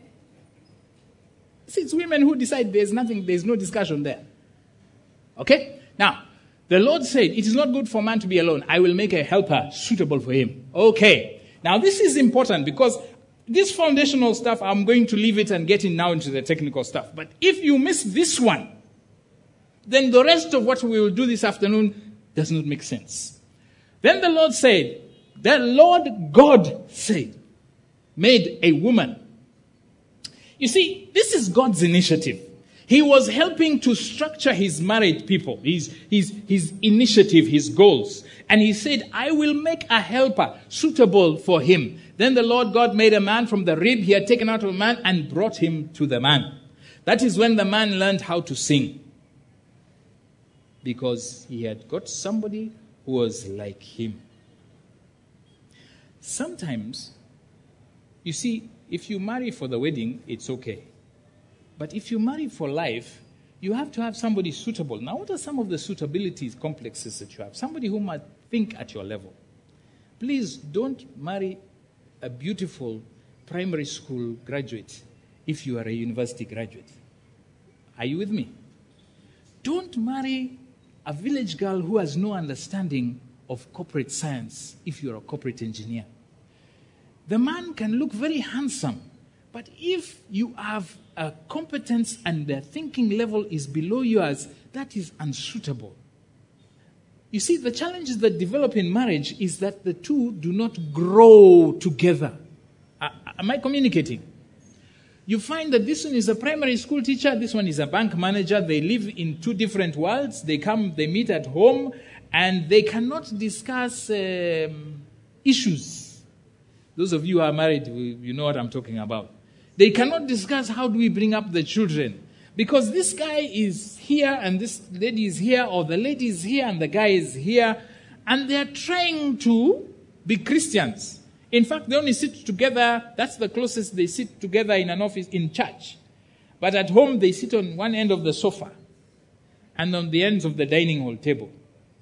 Speaker 2: See, it's women who decide there's nothing, there's no discussion there. Okay? Now, the Lord said, it is not good for man to be alone. I will make a helper suitable for him. Okay. Now, this is important because this foundational stuff, I'm going to leave it and get in now into the technical stuff. But if you miss this one, then the rest of what we will do this afternoon does not make sense. Then the Lord said, the Lord God said, made a woman. You see, this is God's initiative. He was helping to structure his married people, his, his, his initiative, his goals. And he said, I will make a helper suitable for him. Then the Lord God made a man from the rib he had taken out of a man and brought him to the man. That is when the man learned how to sing. Because he had got somebody who was like him. Sometimes, you see, if you marry for the wedding, it's okay. But if you marry for life, you have to have somebody suitable. Now, what are some of the suitability complexes that you have? Somebody who might think at your level. Please don't marry a beautiful primary school graduate if you are a university graduate. Are you with me? Don't marry a village girl who has no understanding of corporate science if you're a corporate engineer. The man can look very handsome, but if you have a competence and the thinking level is below yours, that is unsuitable. You see, the challenges that develop in marriage is that the two do not grow together. Uh, am I communicating? You find that this one is a primary school teacher, this one is a bank manager. They live in two different worlds. They come, they meet at home, and they cannot discuss um, issues. Those of you who are married, you know what I'm talking about. They cannot discuss how do we bring up the children. Because this guy is here and this lady is here, or the lady is here and the guy is here, and they're trying to be Christians. In fact, they only sit together, that's the closest they sit together in an office, in church. But at home, they sit on one end of the sofa and on the ends of the dining hall table.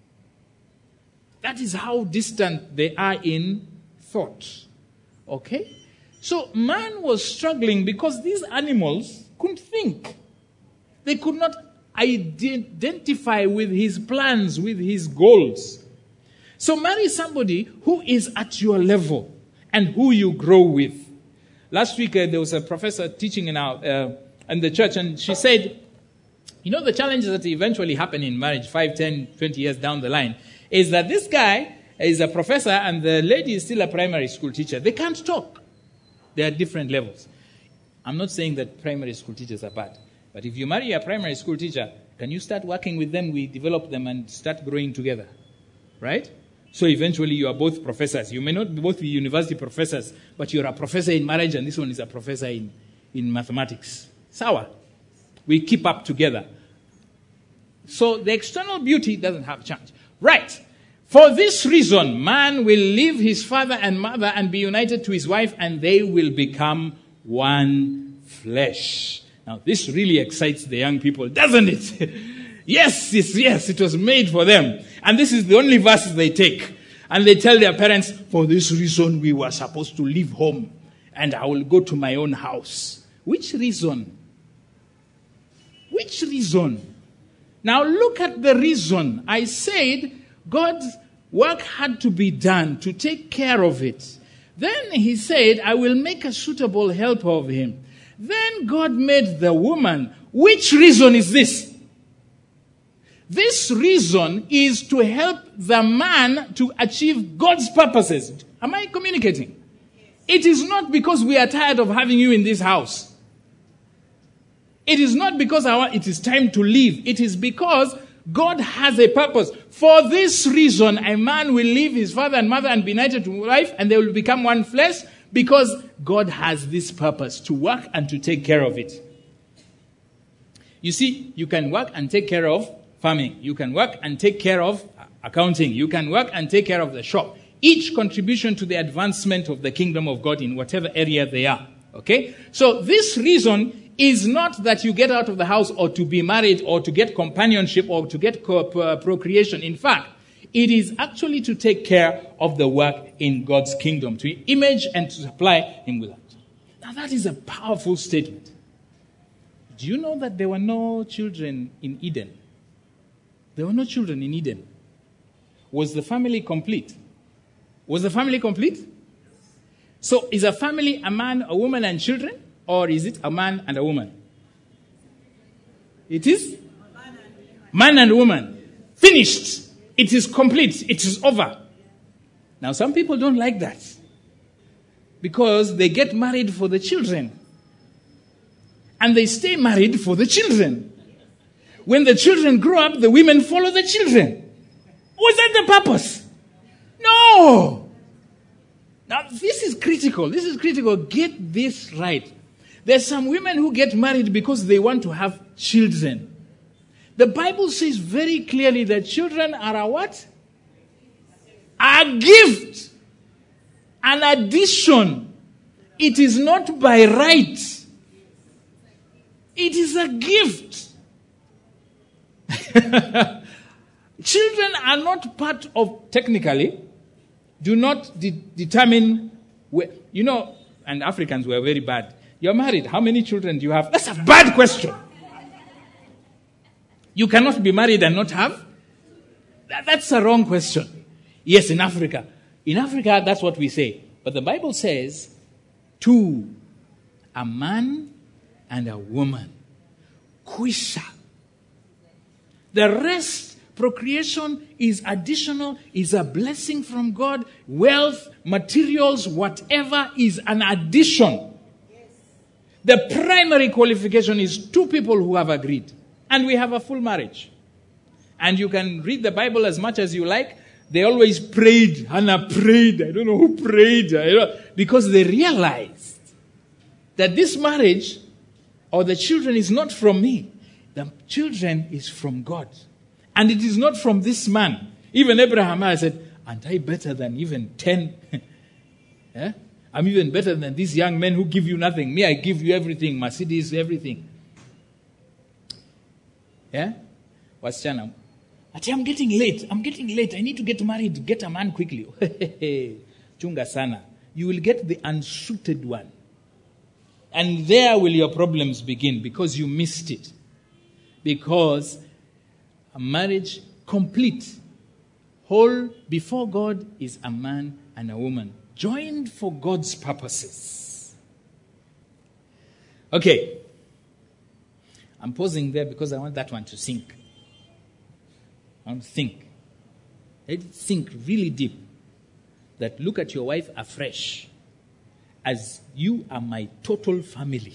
Speaker 2: That is how distant they are in thought. Okay? So man was struggling because these animals couldn't think. They could not identify with his plans, with his goals. So marry somebody who is at your level and who you grow with. Last week uh, there was a professor teaching in our uh, in the church, and she said, you know, the challenges that eventually happen in marriage five, ten, twenty years down the line is that this guy is a professor and the lady is still a primary school teacher. They can't talk. They are different levels. I'm not saying that primary school teachers are bad. But if you marry a primary school teacher, can you start working with them, we develop them and start growing together? Right? So eventually you are both professors. You may not both be university professors, but you're a professor in marriage and this one is a professor in, in mathematics. Sawa. We keep up together. So the external beauty doesn't have chance. Right. For this reason, man will leave his father and mother and be united to his wife, and they will become one flesh. Now, this really excites the young people, doesn't it? Yes, yes, yes, it was made for them. And this is the only verses they take. And they tell their parents, for this reason we were supposed to leave home, and I will go to my own house. Which reason? Which reason? Now look at the reason. I said God's work had to be done to take care of it. Then he said, I will make a suitable helper of him. Then God made the woman. Which reason is this? This reason is to help the man to achieve God's purposes. Am I communicating? It is not because we are tired of having you in this house. It is not because our, it is time to leave. It is because God has a purpose. For this reason, a man will leave his father and mother and be united to his wife, and they will become one flesh, because God has this purpose to work and to take care of it. You see, you can work and take care of farming. You can work and take care of accounting. You can work and take care of the shop. Each contribution to the advancement of the kingdom of God in whatever area they are. Okay? So this reason is not that you get out of the house or to be married or to get companionship or to get co- uh, procreation. In fact, it is actually to take care of the work in God's kingdom, to image and to supply him with that. Now that is a powerful statement. Do you know that there were no children in Eden? There were no children in Eden. Was the family complete? Was the family complete? So is a family a man, a woman, and children? Or is it a man and a woman? It is? Man and woman. Finished. It is complete. It is over. Now some people don't like that. Because they get married for the children. And they stay married for the children. When the children grow up, the women follow the children. Was that the purpose? No. Now, this is critical. This is critical. Get this right. There's some women who get married because they want to have children. The Bible says very clearly that children are a what? A gift. An addition. It is not by right. It is a gift. Children are not part of, technically, do not de- determine, where, you know, and Africans were very bad. You're married, how many children do you have? That's a bad question. You cannot be married and not have? That, that's a wrong question. Yes, in Africa. In Africa, that's what we say. But the Bible says, two, a man and a woman. Kwisha. The rest, procreation is additional, is a blessing from God. Wealth, materials, whatever is an addition. The primary qualification is two people who have agreed. And we have a full marriage. And you can read the Bible as much as you like. They always prayed. Hannah prayed. I don't know who prayed. I don't, because they realized that this marriage or the children is not from me. The children is from God. And it is not from this man. Even Abraham, I said, aren't I better than even ten? Yeah? I'm even better than these young men who give you nothing. Me, I give you everything. Mercedes, everything. Yeah? Wasichana. Ati, I'm getting late. I'm getting late. I need to get married. Get a man quickly. Chunga sana. You will get the unsuited one. And there will your problems begin because you missed it. Because a marriage complete, whole before God is a man and a woman. Joined for God's purposes. Okay. I'm pausing there because I want that one to sink. I want to think. Let it sink really deep. That look at your wife afresh. As you are my total family.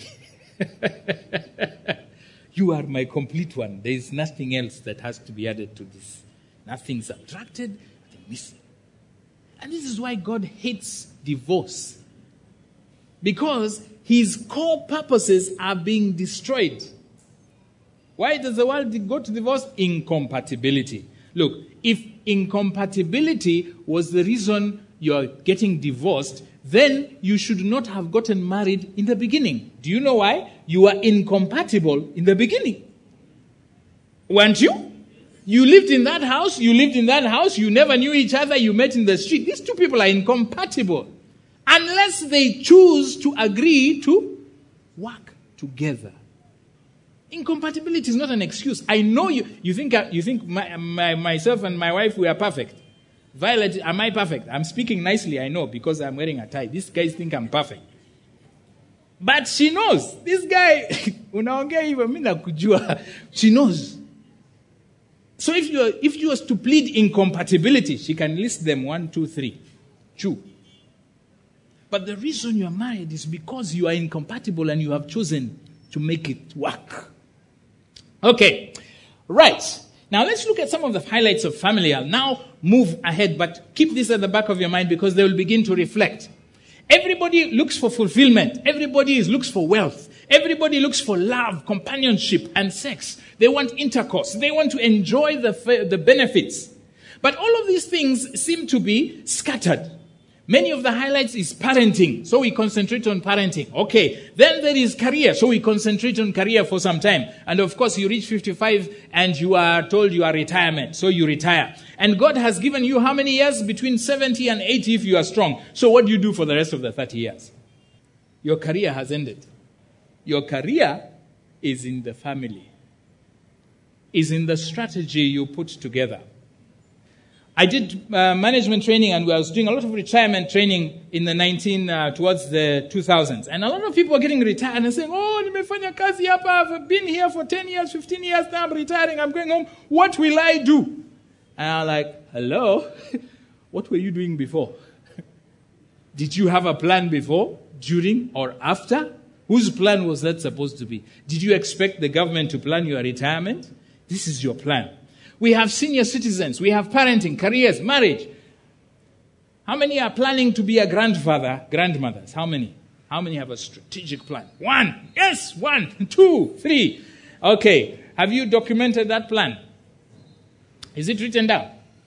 Speaker 2: You are my complete one. There is nothing else that has to be added to this. Nothing subtracted, nothing missing. And this is why God hates divorce. Because his core purposes are being destroyed. Why does the world go to divorce? Incompatibility. Look, if incompatibility was the reason you're getting divorced, then you should not have gotten married in the beginning. Do you know why? You were incompatible in the beginning. Weren't you? You lived in that house, you lived in that house, you never knew each other, you met in the street. These two people are incompatible. Unless they choose to agree to work together. Incompatibility is not an excuse. I know you, you think, you think my, my, myself and my wife, we are perfect. Violet, am I perfect? I'm speaking nicely, I know, because I'm wearing a tie. These guys think I'm perfect. But she knows. This guy, unaongea hivyo mimi nakujua. She knows. So if you if you was to plead incompatibility, she can list them one, two, three. Two. But the reason you are married is because you are incompatible and you have chosen to make it work. Okay. Right. Now let's look at some of the highlights of family. I'll now move ahead, but keep this at the back of your mind because they will begin to reflect. Everybody looks for fulfillment. Everybody looks for wealth. Everybody looks for love, companionship, and sex. They want intercourse. They want to enjoy the, the benefits. But all of these things seem to be scattered. Many of the highlights is parenting, so we concentrate on parenting. Okay, then there is career, so we concentrate on career for some time. And of course, you reach fifty-five and you are told you are retirement, so you retire. And God has given you how many years? Between seventy and eighty if you are strong. So what do you do for the rest of the thirty years? Your career has ended. Your career is in the family, is in the strategy you put together. I did uh, management training, and I was doing a lot of retirement training in the nineteen uh, towards the two thousands. And a lot of people are getting retired and saying, "Oh, nimefanya kazi hapa. I've been here for ten years, fifteen years. Now I'm retiring. I'm going home. What will I do?" And I'm like, "Hello, what were you doing before? Did you have a plan before, during, or after? Whose plan was that supposed to be? Did you expect the government to plan your retirement? This is your plan." We have senior citizens. We have parenting, careers, marriage. How many are planning to be a grandfather, grandmothers? How many? How many have a strategic plan? One. Yes, one, two, three. Okay. Have you documented that plan? Is it written down?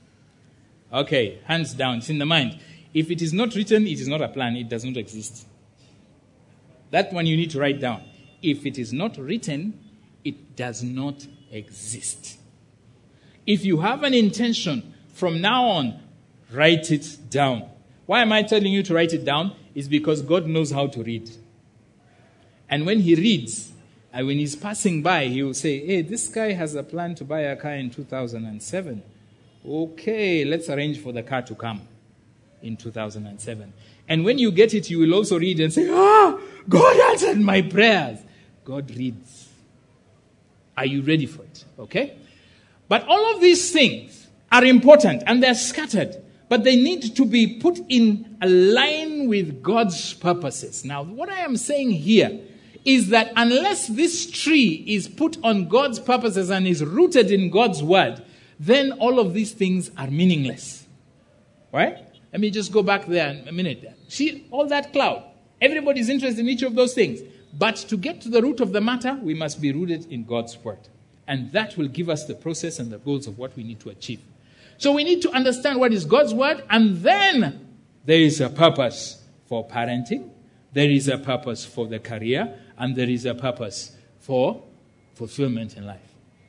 Speaker 2: Okay. Hands down. It's in the mind. If it is not written, it is not a plan. It does not exist. That one you need to write down. If it is not written, it does not exist. If you have an intention, from now on, write it down. Why am I telling you to write it down? It's because God knows how to read. And when he reads, and when he's passing by, he will say, "Hey, this guy has a plan to buy a car in two thousand seven. Okay, let's arrange for the car to come in two thousand seven. And when you get it, you will also read and say, "Ah, God answered my prayers." God reads. Are you ready for it? Okay? But all of these things are important and they're scattered, but they need to be put in a line with God's purposes. Now, what I am saying here is that unless this tree is put on God's purposes and is rooted in God's word, then all of these things are meaningless. Right? Let me just go back there a minute. See all that cloud. Everybody's interested in each of those things. But to get to the root of the matter, we must be rooted in God's word. And that will give us the process and the goals of what we need to achieve. So we need to understand what is God's word, and then there is a purpose for parenting, there is a purpose for the career, and there is a purpose for fulfillment in life.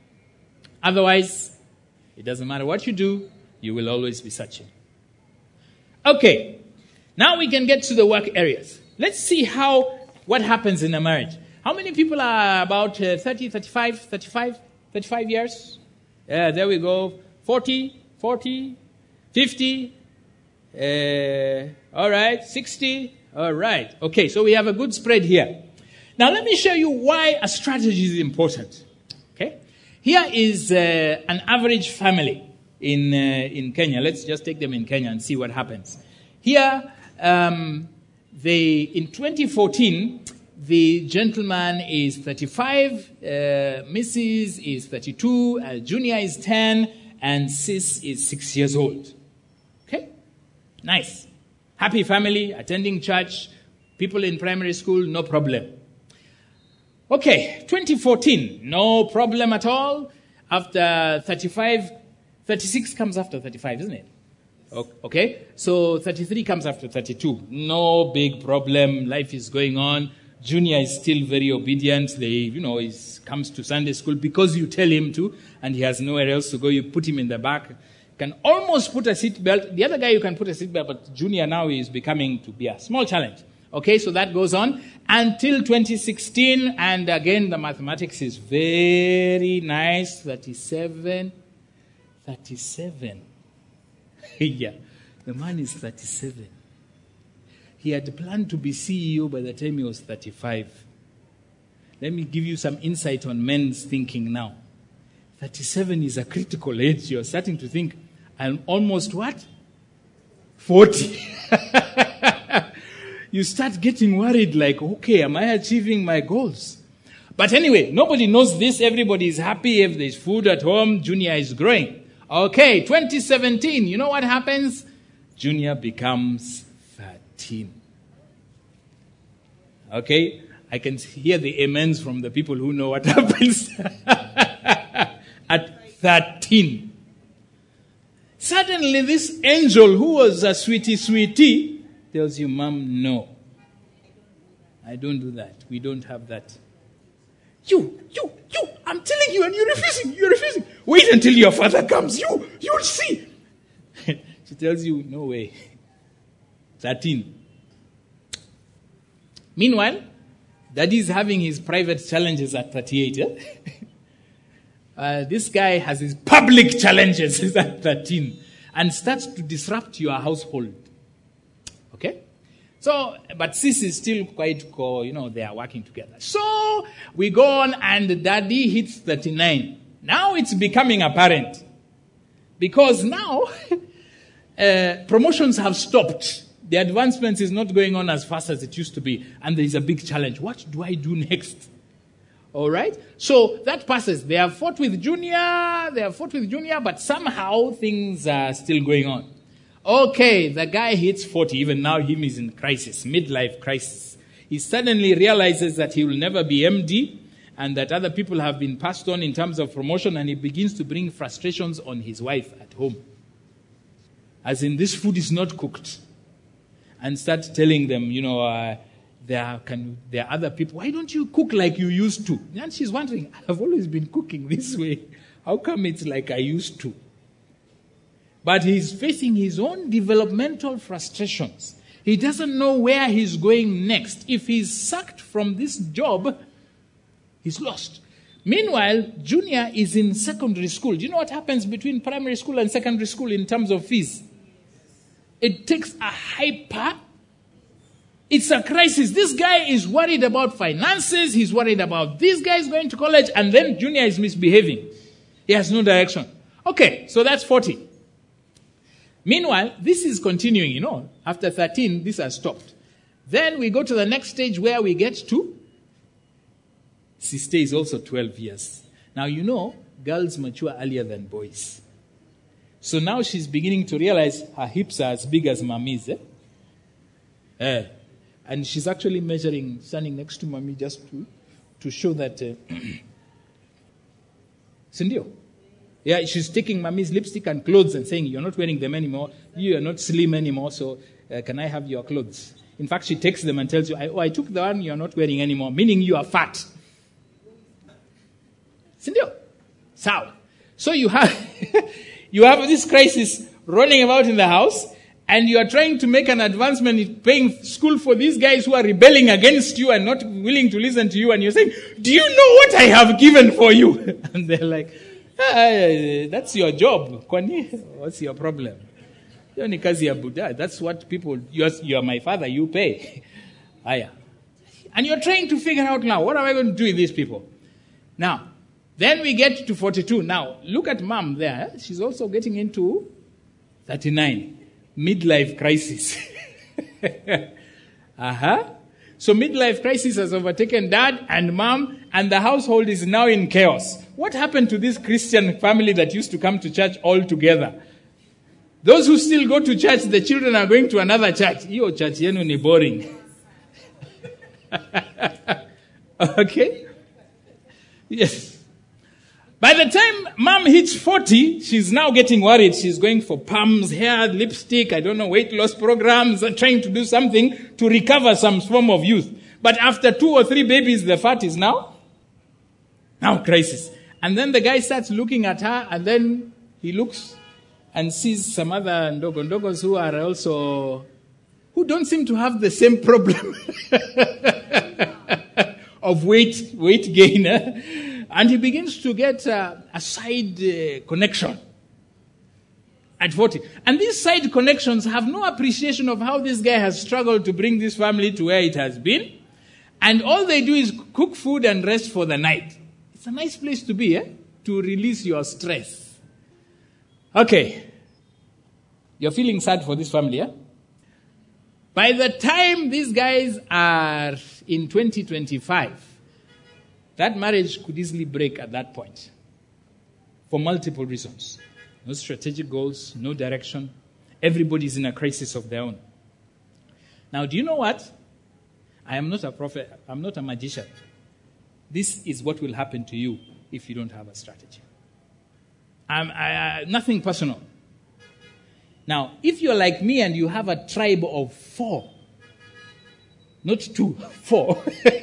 Speaker 2: Otherwise, it doesn't matter what you do, you will always be searching. Okay, now we can get to the work areas. Let's see how what happens in a marriage. How many people are about uh, thirty, thirty-five, thirty-five, thirty-five years? Yeah, there we go. forty, forty, fifty. Uh, all right, sixty. All right. Okay, so we have a good spread here. Now let me show you why a strategy is important. Okay, here is uh, an average family in uh, in Kenya. Let's just take them in Kenya and see what happens. Here, um, they in twenty fourteen. The gentleman is thirty-five, uh, Missus is thirty-two, uh, Junior is ten, and Sis is six years old. Okay? Nice. Happy family, attending church, people in primary school, no problem. Okay, twenty fourteen, no problem at all. After thirty-five thirty-six comes after thirty-five, isn't it? Okay, so thirty-three comes after thirty-two. No big problem. Life is going on. Junior is still very obedient. They, you know, he comes to Sunday school because you tell him to, and he has nowhere else to go. You put him in the back. You can almost put a seat belt. The other guy you can put a seat belt, but Junior now is becoming to be a small challenge. Okay, so that goes on until twenty sixteen, and again the mathematics is very nice. thirty-seven, thirty-seven. Yeah, the man is thirty-seven. He had planned to be C E O by the time he was thirty-five. Let me give you some insight on men's thinking now. thirty-seven is a critical age. You're starting to think, I'm almost what? forty. You start getting worried like, okay, am I achieving my goals? But anyway, nobody knows this. Everybody is happy. If there's food at home, Junior is growing. Okay, twenty seventeen, you know what happens? Junior becomes thirteen. Okay, I can hear the amens from the people who know what happens at thirteen. Suddenly this angel who was a sweetie sweetie tells you, Mom, no. I don't do that. We don't have that. You, you, you, I'm telling you and you're refusing, you're refusing. Wait until your father comes. You, you'll see. She tells you, no way. thirteen. Meanwhile, Daddy is having his private challenges at thirty-eight. Eh? uh, this guy has his public challenges at thirteen and starts to disrupt your household. Okay? So, but Sis is still quite, co- you know, they are working together. So, we go on and Daddy hits thirty-nine. Now it's becoming apparent. Because now, uh, promotions have stopped. The advancement is not going on as fast as it used to be. And there is a big challenge. What do I do next? All right? So, that passes. They have fought with Junior, they have fought with Junior, but somehow things are still going on. Okay, the guy hits forty. Even now, him is in crisis, midlife crisis. He suddenly realizes that he will never be M D and that other people have been passed on in terms of promotion, and he begins to bring frustrations on his wife at home. As in, this food is not cooked. And start telling them, you know, uh, there, are, can, there are other people. Why don't you cook like you used to? And she's wondering, I've always been cooking this way. How come it's like I used to? But he's facing his own developmental frustrations. He doesn't know where he's going next. If he's sacked from this job, he's lost. Meanwhile, Junior is in secondary school. Do you know what happens between primary school and secondary school in terms of fees? It takes a hyper. It's a crisis. This guy is worried about finances. He's worried about this guy is going to college, and then Junior is misbehaving. He has no direction. Okay, so that's forty. Meanwhile, this is continuing, you know. After thirteen, this has stopped. Then we go to the next stage where we get to sister is also twelve years. Now, you know, girls mature earlier than boys. So now she's beginning to realize her hips are as big as mommy's. Eh? Eh. And she's actually measuring, standing next to mommy just to, to show that. Uh, Sindio? Yeah, she's taking mommy's lipstick and clothes and saying, you're not wearing them anymore. You are not slim anymore, so uh, can I have your clothes? In fact, she takes them and tells you, oh, I took the one you're not wearing anymore, meaning you are fat. Sindio? So, so you have, you have this crisis running about in the house, and you are trying to make an advancement in paying school for these guys who are rebelling against you and not willing to listen to you, and you're saying, do you know what I have given for you? And they're like, ah, that's your job. Kwani, what's your problem? That's what people, you're, you're my father, you pay. Aya. And you're trying to figure out now, what am I going to do with these people? Now, then we get to forty-two. Now, look at mom there. She's also getting into thirty-nine. Midlife crisis. uh-huh. So midlife crisis has overtaken dad and mom, and the household is now in chaos. What happened to this Christian family that used to come to church all together? Those who still go to church, the children are going to another church. Yo, church yenu ni boring. Okay? Yes. By the time mom hits forty, she's now getting worried. She's going for palms, hair, lipstick, I don't know, weight loss programs, and trying to do something to recover some form of youth. But after two or three babies, the fat is now, now crisis. And then the guy starts looking at her, and then he looks and sees some other ndogo ndogos who are also, who don't seem to have the same problem of weight, weight gain. And he begins to get uh, a side uh, connection at forty. And these side connections have no appreciation of how this guy has struggled to bring this family to where it has been. And all they do is cook food and rest for the night. It's a nice place to be, eh? To release your stress. Okay. You're feeling sad for this family, eh? By the time these guys are in twenty twenty-five, that marriage could easily break at that point. For multiple reasons. No strategic goals, no direction. Everybody's in a crisis of their own. Now, do you know what? I am not a prophet. I'm not a magician. This is what will happen to you if you don't have a strategy. I'm, I, I, nothing personal. Now, if you're like me and you have a tribe of four, not two, four,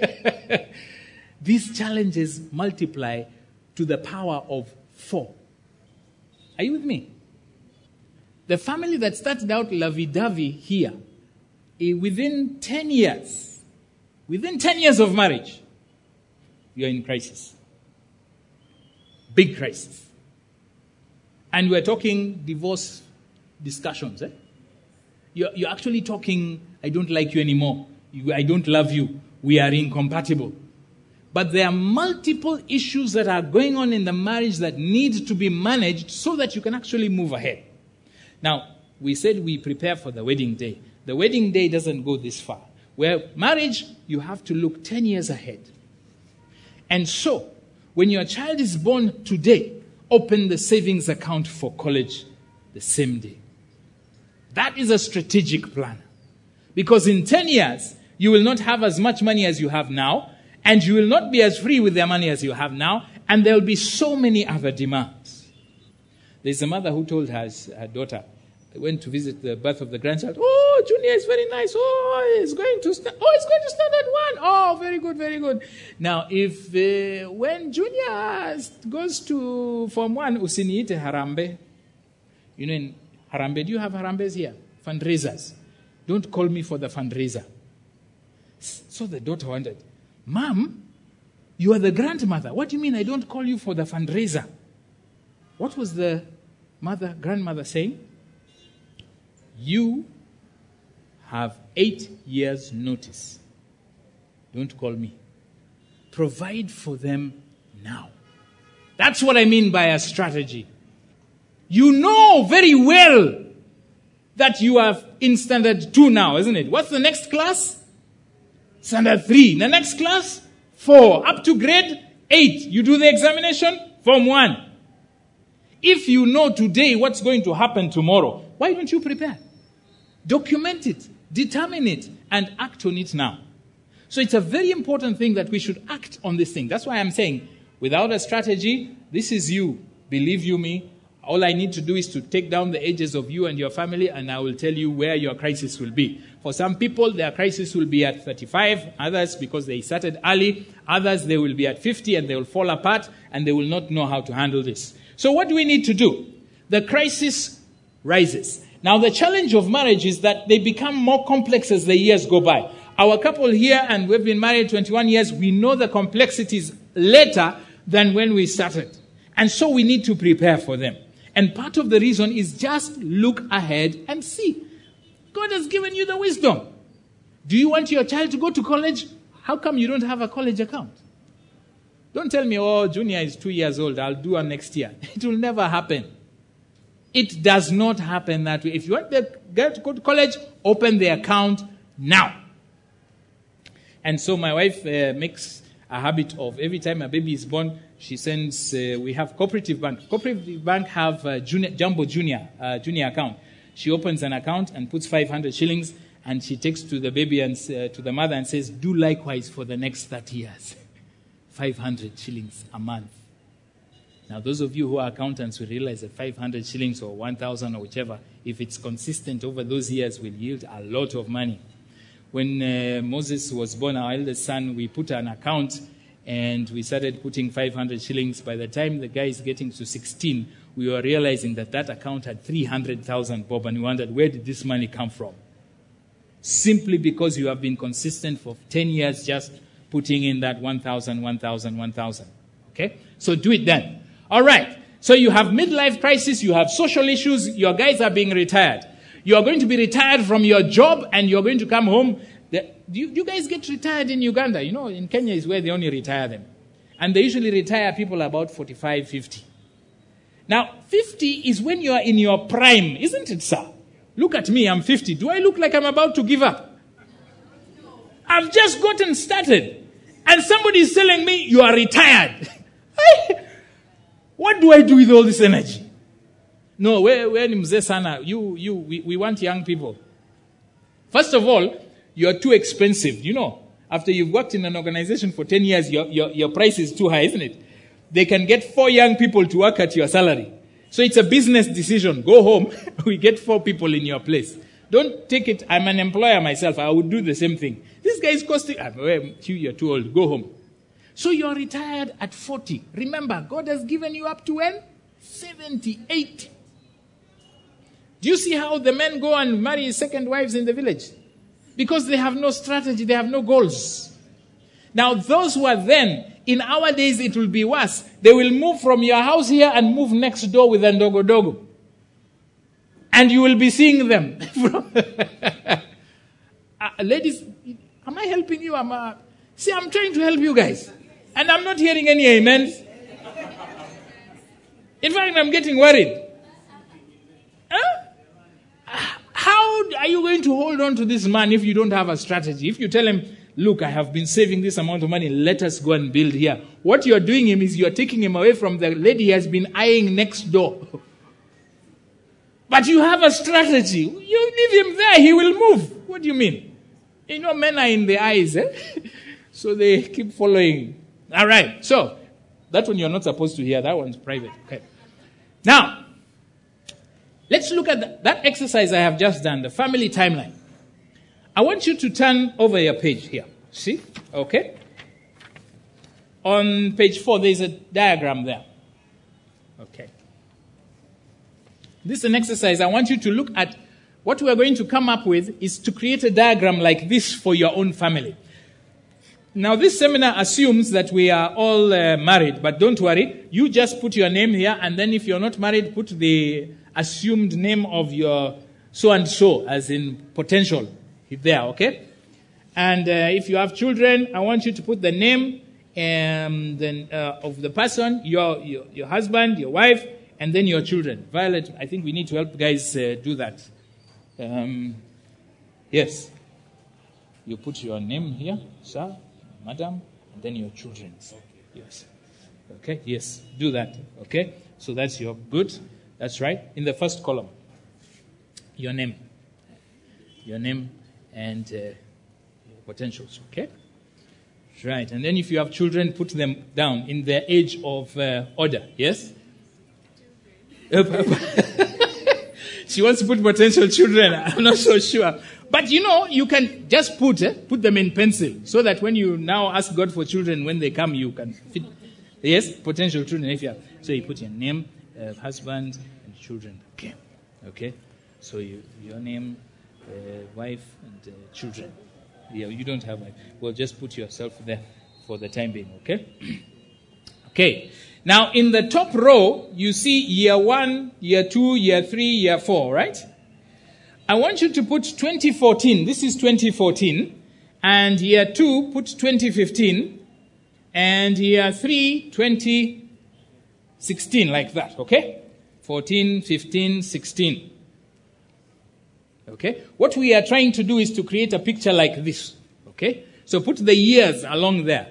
Speaker 2: these challenges multiply to the power of four. Are you with me? The family that started out lovey-dovey here, eh, within ten years, within ten years of marriage, you're in crisis. Big crisis. And we're talking divorce discussions. Eh? You're, you're actually talking, I don't like you anymore. You, I don't love you. We are incompatible. But there are multiple issues that are going on in the marriage that need to be managed so that you can actually move ahead. Now, we said we prepare for the wedding day. The wedding day doesn't go this far. Where marriage, you have to look ten years ahead. And so, when your child is born today, open the savings account for college the same day. That is a strategic plan. Because in ten years, you will not have as much money as you have now, and you will not be as free with their money as you have now, and there will be so many other demands. There's a mother who told her, her daughter, went to visit the birth of the grandchild. Oh, Junior is very nice. Oh, he's going to st- oh, he's going to standard one. Oh, very good, very good. Now, if uh, when Junior goes to Form one, usiniite harambe. You know, in harambe, do you have harambes here? Fundraisers. Don't call me for the fundraiser. So the daughter wondered, Mom, you are the grandmother. What do you mean I don't call you for the fundraiser? What was the mother, grandmother saying? You have eight years' notice. Don't call me. Provide for them now. That's what I mean by a strategy. You know very well that you are in standard two now, isn't it? What's the next class? Standard three. The next class? Four. Up to grade eight. You do the examination? Form one. If you know today what's going to happen tomorrow, why don't you prepare? Document it, determine it, and act on it now. So it's a very important thing that we should act on this thing. That's why I'm saying, without a strategy, this is you. Believe you me, all I need to do is to take down the edges of you and your family, and I will tell you where your crisis will be. For some people, their crisis will be at thirty-five. Others, because they started early. Others, they will be at fifty, and they will fall apart, and they will not know how to handle this. So what do we need to do? The crisis rises. Now, the challenge of marriage is that they become more complex as the years go by. Our couple here, and we've been married twenty-one years, we know the complexities later than when we started. And so we need to prepare for them. And part of the reason is just look ahead and see. God has given you the wisdom. Do you want your child to go to college? How come you don't have a college account? Don't tell me, oh, Junior is two years old, I'll do one next year. It will never happen. It does not happen that way. If you want the girl to go to college, open the account now. And so my wife uh, makes a habit of every time a baby is born, she sends, uh, we have Cooperative Bank. Cooperative Bank have a junior, Jumbo Junior, uh, junior account. She opens an account and puts five hundred shillings, and she takes to the baby and uh, to the mother and says, do likewise for the next thirty years. five hundred shillings a month. Now, those of you who are accountants will realize that five hundred shillings or one thousand or whichever, if it's consistent over those years, will yield a lot of money. When uh, Moses was born, our eldest son, we put an account and we started putting five hundred shillings. By the time the guy is getting to sixteen, we were realizing that that account had three hundred thousand bob, and we wondered, where did this money come from? Simply because you have been consistent for ten years just putting in that one thousand, one thousand, one thousand. Okay? So do it then. All right. So you have midlife crisis, you have social issues, your guys are being retired. You are going to be retired from your job and you're going to come home. The, do you, you guys get retired in Uganda? You know, in Kenya is where they only retire them. And they usually retire people about forty-five, fifty. Now, fifty is when you are in your prime, isn't it, sir? Look at me, I'm fifty. Do I look like I'm about to give up? I've just gotten started. And somebody is telling me, you are retired. What do I do with all this energy? No, where, where ni mzee sana? You, you, we, we want young people. First of all, you are too expensive. You know, after you've worked in an organization for ten years, your, your, your price is too high, isn't it? They can get four young people to work at your salary. So it's a business decision. Go home. We get four people in your place. Don't take it. I'm an employer myself. I would do the same thing. This guy is costing, ah, well, you're too old. Go home. So you're retired at forty. Remember, God has given you up to when? seventy, eighty. Do you see how the men go and marry second wives in the village? Because they have no strategy, they have no goals. Now, those who are then, in our days it will be worse. They will move from your house here and move next door with a ndogo dogo. And you will be seeing them. uh, ladies, am I helping you? I'm, uh, see, I'm trying to help you guys. And I'm not hearing any amens. In fact, I'm getting worried. Huh? How are you going to hold on to this man if you don't have a strategy? If you tell him, look, I have been saving this amount of money, let us go and build here. What you're doing him is you're taking him away from the lady he has been eyeing next door. But you have a strategy. You leave him there, he will move. What do you mean? You know, men are in the eyes, eh? So they keep following. All right, so that one you're not supposed to hear. That one's private. Okay. Now, let's look at the, that exercise I have just done, the family timeline. I want you to turn over your page here. See? Okay? On page four, there's a diagram there. Okay. This is an exercise. I want you to look at what we're going to come up with is to create a diagram like this for your own family. Now, this seminar assumes that we are all uh, married, but don't worry. You just put your name here, and then if you're not married, put the assumed name of your so-and-so, as in potential, there, okay? And uh, if you have children, I want you to put the name um, then, uh, of the person, your, your your husband, your wife, and then your children. Violet, I think we need to help guys uh, do that. Um, yes. You put your name here, sir, madam, and then your children. Yes. Okay, yes, do that. Okay, so that's your good. That's right. In the first column, your name. Your name and uh, potentials, okay? Right, and then if you have children, put them down in their age of uh, order, yes? She wants to put potential children, I'm not so sure. But you know, you can just put eh, put them in pencil, so that when you now ask God for children, when they come, you can fit, yes, potential children, if you have. So you put your name, uh, husband, and children, okay? Okay, so you, your name, Uh, wife and uh, children. Yeah, you don't have wife. Well, just put yourself there for the time being, okay? Okay. Now, in the top row, you see year one, year two, year three, year four, right? I want you to put twenty fourteen. This is twenty fourteen. And year two, put twenty fifteen. And year three, twenty sixteen, like that, okay? fourteen, fifteen, sixteen. Okay? What we are trying to do is to create a picture like this. Okay? So put the years along there.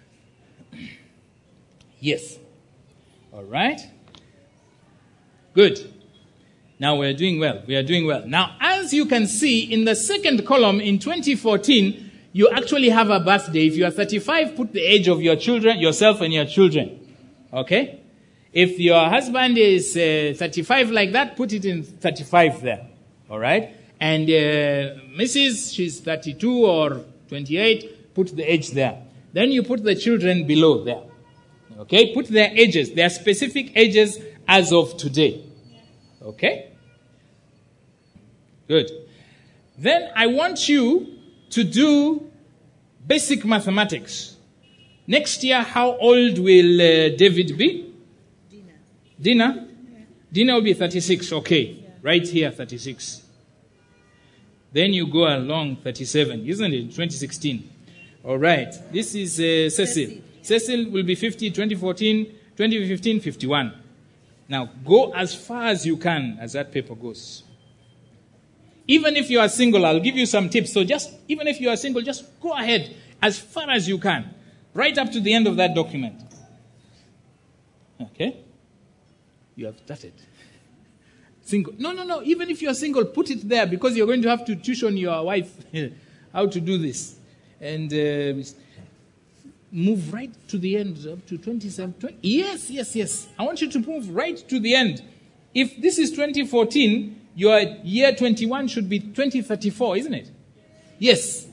Speaker 2: Yes. All right. Good. Now we're doing well. We are doing well. Now, as you can see, in the second column in twenty fourteen, you actually have a birthday. If you are thirty-five, put the age of your children, yourself and your children. Okay? If your husband is uh, thirty-five like that, put it in thirty-five there. All right? And uh, Missus, she's thirty-two or twenty-eight, put the age there. Then you put the children below there. Okay? Put their ages, their specific ages as of today. Okay? Good. Then I want you to do basic mathematics. Next year, how old will uh, David be? Dina. Dina? Yeah. Dina will be thirty-six. Okay. Yeah. Right here, thirty-six. Then you go along thirty-seven, isn't it? twenty sixteen. All right. This is uh, Cecil. Cecil will be fifty, twenty fourteen, twenty fifteen, fifty-one. Now, go as far as you can as that paper goes. Even if you are single, I'll give you some tips. So just, even if you are single, just go ahead as far as you can. Right up to the end of that document. Okay? You have started. Single. No, no, no. Even if you're single, put it there because you're going to have to tuition your wife how to do this. And uh, move right to the end, up to twenty-seven. twenty, yes, yes, yes. I want you to move right to the end. If this is twenty fourteen, your year twenty-one should be twenty thirty-four, isn't it? Yes.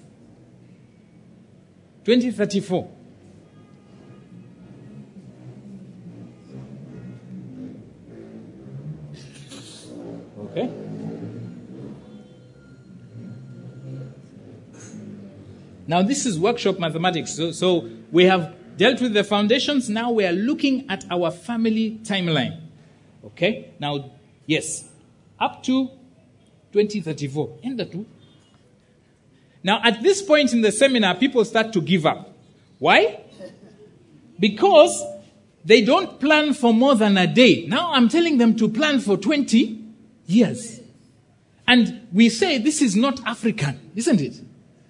Speaker 2: twenty thirty-four. Okay. Now this is workshop mathematics. So, so we have dealt with the foundations. Now we are looking at our family timeline. Okay. Now, yes. Up to twenty thirty-four. End the two. Now, at this point in the seminar, people start to give up. Why? Because they don't plan for more than a day. Now I'm telling them to plan for twenty years. And we say this is not African, isn't it?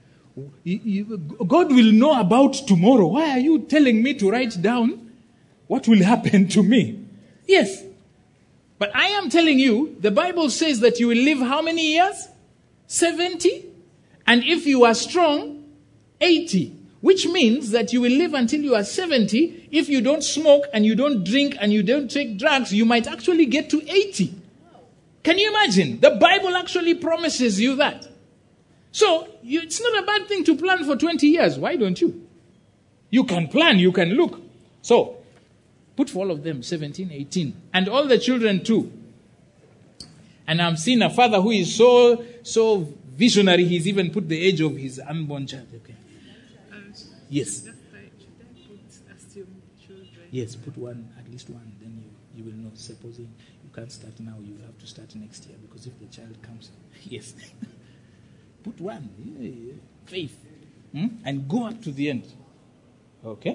Speaker 2: God will know about tomorrow. Why are you telling me to write down what will happen to me? Yes. But I am telling you, the Bible says that you will live how many years? seventy. And if you are strong, eighty. Which means that you will live until you are seventy. If you don't smoke and you don't drink and you don't take drugs, you might actually get to eighty. Can you imagine? The Bible actually promises you that. So, you, it's not a bad thing to plan for twenty years. Why don't you? You can plan, you can look. So, put for all of them, seventeen, eighteen. And all the children too. And I'm seeing a father who is so, so visionary, he's even put the age of his unborn child. Okay.
Speaker 4: Um,
Speaker 2: Yes.
Speaker 4: Just like, should I put assume children?
Speaker 2: Yes, put one, at least one, then you, you will know. Supposing you can't start now, you have to start next year, because if the child comes, yes. Put one, yeah, yeah. Faith. Hmm? And go up to the end. Okay?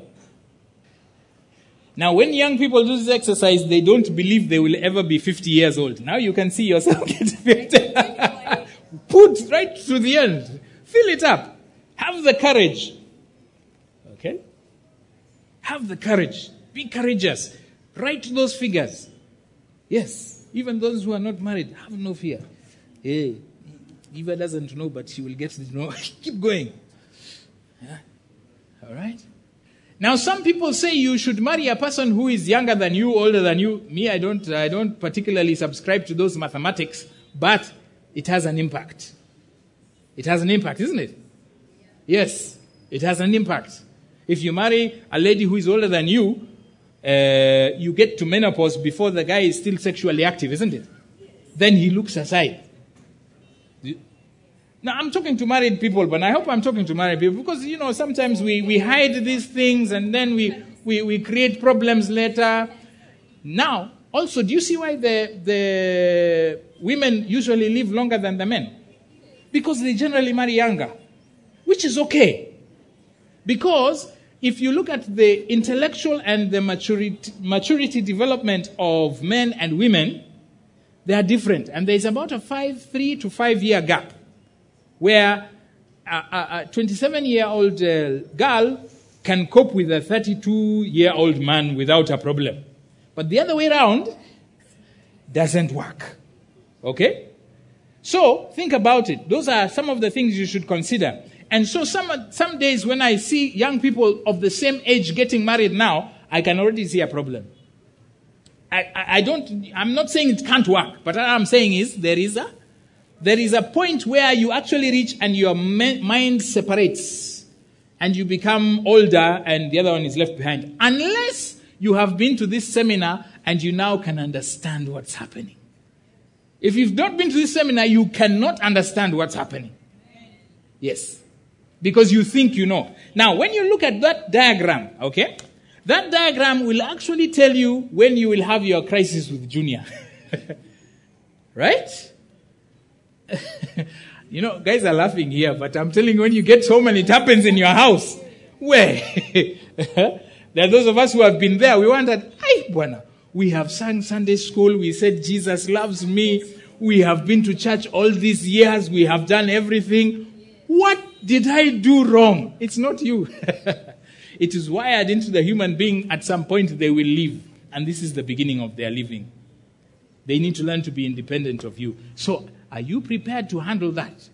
Speaker 2: Now, when young people do this exercise, they don't believe they will ever be fifty years old. Now you can see yourself get fifty. Put right to the end. Fill it up. Have the courage. Okay? Have the courage. Be courageous. Write those figures. Yes. Even those who are not married, have no fear. Hey, Eva doesn't know, but she will get to know. Keep going. Yeah? All right? Now, some people say you should marry a person who is younger than you, older than you. Me, I don't, I don't particularly subscribe to those mathematics, but it has an impact. It has an impact, isn't it? Yes, it has an impact. If you marry a lady who is older than you, uh, you get to menopause before the guy is still sexually active, isn't it? Then he looks aside. Now, I'm talking to married people, but I hope I'm talking to married people because, you know, sometimes we, we hide these things and then we, we, we create problems later. Now, also, do you see why the, the women usually live longer than the men? Because they generally marry younger, which is okay. Because if you look at the intellectual and the maturity, maturity development of men and women, they are different. And there's about a five, three to five year gap where a twenty-seven-year-old uh, girl can cope with a thirty-two-year-old man without a problem. But the other way around doesn't work. Okay? So, think about it. Those are some of the things you should consider. And so some, some days when I see young people of the same age getting married now, I can already see a problem. I, I, I don't, I'm not saying it can't work, but what I'm saying is there is a, there is a point where you actually reach and your me- mind separates and you become older and the other one is left behind. Unless you have been to this seminar and you now can understand what's happening. If you've not been to this seminar, you cannot understand what's happening. Yes. Because you think you know. Now, when you look at that diagram, okay, that diagram will actually tell you when you will have your crisis with Junior. Right? You know, guys are laughing here, but I'm telling you, when you get home and it happens in your house, where? There are those of us who have been there. We wondered, hey, Bwana, we have sung Sunday school. We said, Jesus loves me. We have been to church all these years. We have done everything. What did I do wrong? It's not you. It is wired into the human being. At some point, they will leave. And this is the beginning of their living. They need to learn to be independent of you. So, are you prepared to handle that?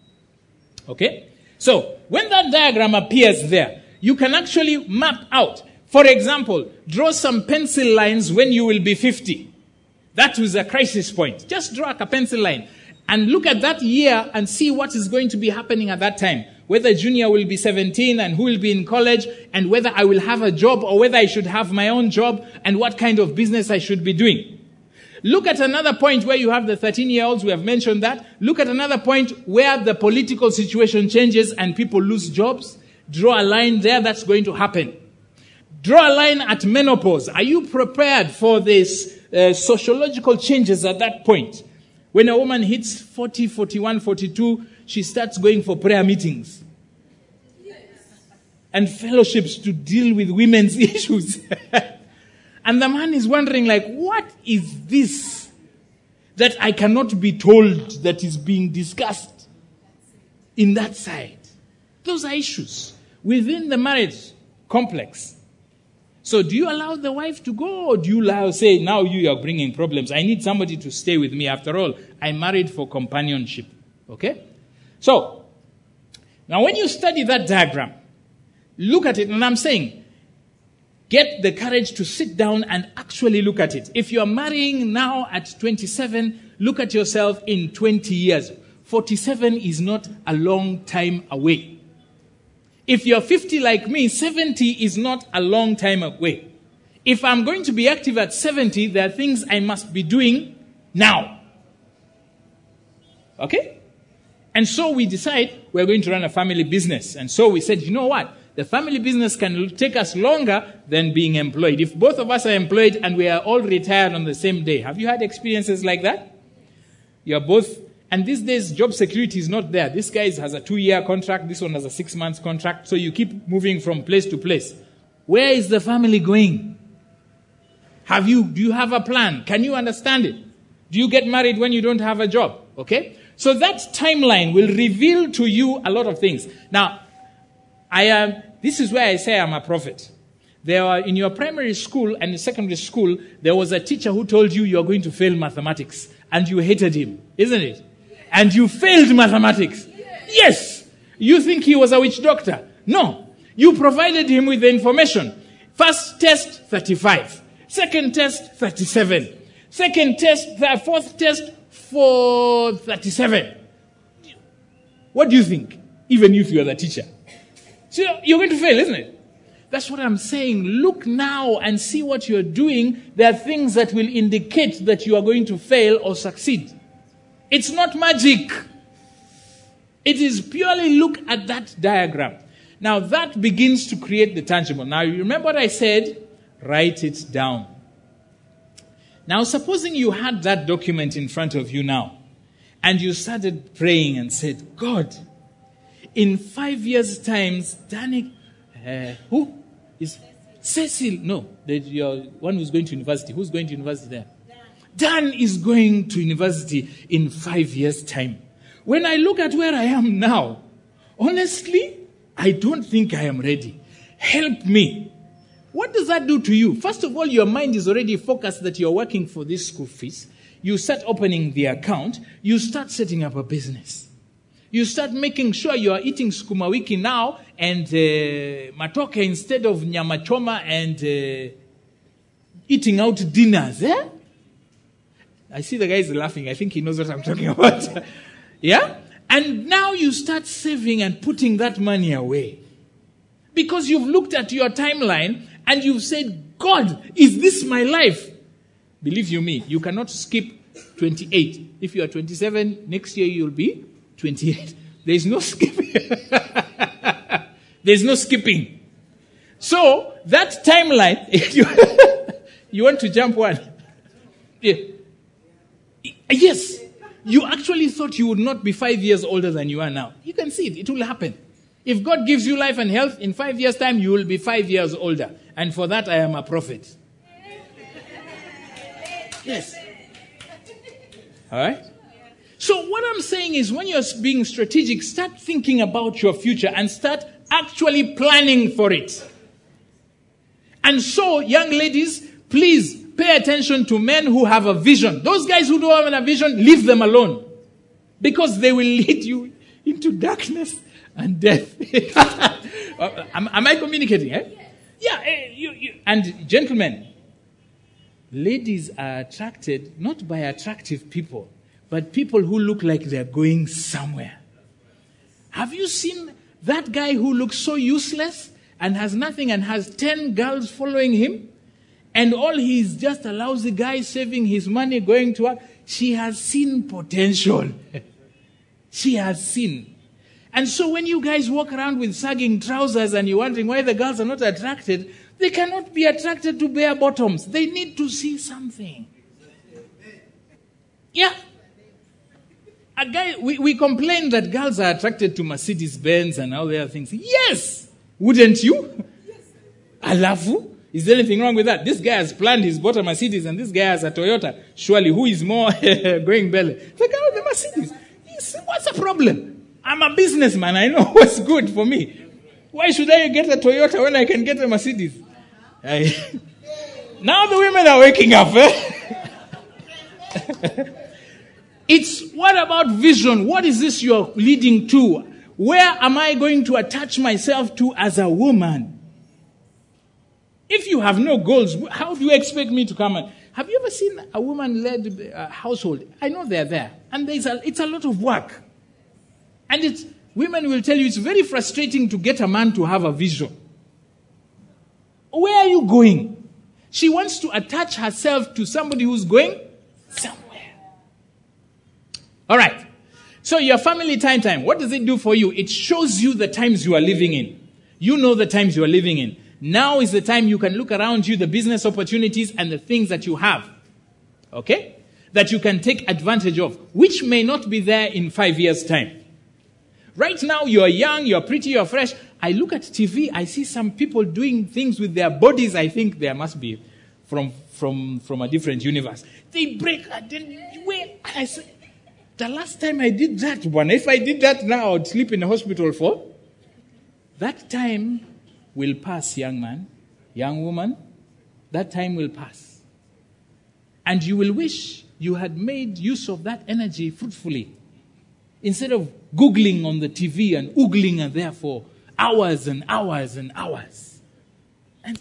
Speaker 2: Okay? So, when that diagram appears there, you can actually map out. For example, draw some pencil lines when you will be fifty. That was a crisis point. Just draw a pencil line and look at that year and see what is going to be happening at that time. Whether Junior will be seventeen and who will be in college, and whether I will have a job or whether I should have my own job, and what kind of business I should be doing. Look at another point where you have the thirteen-year-olds, we have mentioned that. Look at another point where the political situation changes and people lose jobs. Draw a line there, that's going to happen. Draw a line at menopause. Are you prepared for these uh, sociological changes at that point? When a woman hits forty, forty-one, forty-two, she starts going for prayer meetings. Yes. And fellowships to deal with women's issues. And the man is wondering, like, what is this that I cannot be told that is being discussed in that side? Those are issues within the marriage complex. So do you allow the wife to go, or do you allow, say, now you are bringing problems. I need somebody to stay with me. After all, I'm married for companionship. Okay? So, now when you study that diagram, look at it, and I'm saying, get the courage to sit down and actually look at it. If you're marrying now at twenty-seven, look at yourself in twenty years. forty-seven is not a long time away. If you're fifty like me, seventy is not a long time away. If I'm going to be active at seventy, there are things I must be doing now. Okay? And so we decide we're going to run a family business. And so we said, you know what? The family business can take us longer than being employed. If both of us are employed and we are all retired on the same day. Have you had experiences like that? You're both, and these days job security is not there. This guy has a two-year contract. This one has a six-month contract. So you keep moving from place to place. Where is the family going? Have you, do you have a plan? Can you understand it? Do you get married when you don't have a job? Okay? So that timeline will reveal to you a lot of things. Now, I am, this is where I say I'm a prophet. There are, in your primary school and in secondary school, there was a teacher who told you you're going to fail mathematics. And you hated him, isn't it? And you failed mathematics. Yes! You think he was a witch doctor. No. You provided him with the information. First test, thirty-five. Second test, thirty-seven. Second test, the fourth test, for thirty-seven. What do you think? Even if you are the teacher. So you're going to fail, isn't it? That's what I'm saying. Look now and see what you're doing. There are things that will indicate that you are going to fail or succeed. It's not magic. It is purely look at that diagram. Now that begins to create the tangible. Now you remember what I said? Write it down. Now supposing you had that document in front of you now, and you started praying and said, God, in five years' time, Danik, uh, who is Cecil? No, the your one who's going to university. Who's going to university there? Dan. Dan is going to university in five years' time. When I look at where I am now, honestly, I don't think I am ready. Help me. What does that do to you? First of all, your mind is already focused that you're working for this school fees. You start opening the account. You start setting up a business. You start making sure you are eating sukuma wiki now and uh, matoke instead of nyama choma and uh, eating out dinners. Eh? I see the guy is laughing. I think he knows what I'm talking about. Yeah? And now you start saving and putting that money away. Because you've looked at your timeline and you've said, God, is this my life? Believe you me, you cannot skip twenty-eight. If you are twenty-seven, next year you'll be twenty-eight. There is no skipping. There's no skipping. So, that timeline, you, you want to jump one? Yeah. Yes. You actually thought you would not be five years older than you are now. You can see it. It will happen. If God gives you life and health, in five years' time, you will be five years older. And for that, I am a prophet. Yes. All right? So what I'm saying is, when you're being strategic, start thinking about your future and start actually planning for it. And so, young ladies, please pay attention to men who have a vision. Those guys who don't have a vision, leave them alone. Because they will lead you into darkness and death. am, am I communicating? Eh? Yeah. Eh, you, you. And gentlemen, ladies are attracted not by attractive people, but people who look like they're going somewhere. Have you seen that guy who looks so useless and has nothing and has ten girls following him? And all he's just a lousy guy saving his money, going to work. She has seen potential. She has seen. And so when you guys walk around with sagging trousers and you're wondering why the girls are not attracted, they cannot be attracted to bare bottoms. They need to see something. Yeah. A guy, we, we complain that girls are attracted to Mercedes Benz and all the other things. Yes! Wouldn't you? Alafu? Is there anything wrong with that? This guy has planned his bought a Mercedes and this guy has a Toyota. Surely, who is more going belly? The guy with the Mercedes. Yes, what's the problem? I'm a businessman. I know what's good for me. Why should I get a Toyota when I can get a Mercedes? I, now the women are waking up. Eh? It's what about vision? What is this you're leading to? Where am I going to attach myself to as a woman? If you have no goals, how do you expect me to come? And, have you ever seen a woman-led uh, household? I know they're there. And there's a, it's a lot of work. And it's, women will tell you it's very frustrating to get a man to have a vision. Where are you going? She wants to attach herself to somebody who's going somewhere. All right. So your family time time, what does it do for you? It shows you the times you are living in. You know the times you are living in. Now is the time you can look around you, the business opportunities and the things that you have. Okay? That you can take advantage of, which may not be there in five years' time. Right now, you're young, you're pretty, you're fresh. I look at T V, I see some people doing things with their bodies. I think there must be from, from, from a different universe. They break, and then wait. I say, the last time I did that one, if I did that now, I'd sleep in a hospital for. That time will pass, young man, young woman. That time will pass. And you will wish you had made use of that energy fruitfully. Instead of Googling on the T V and oogling and therefore hours and hours and hours. And,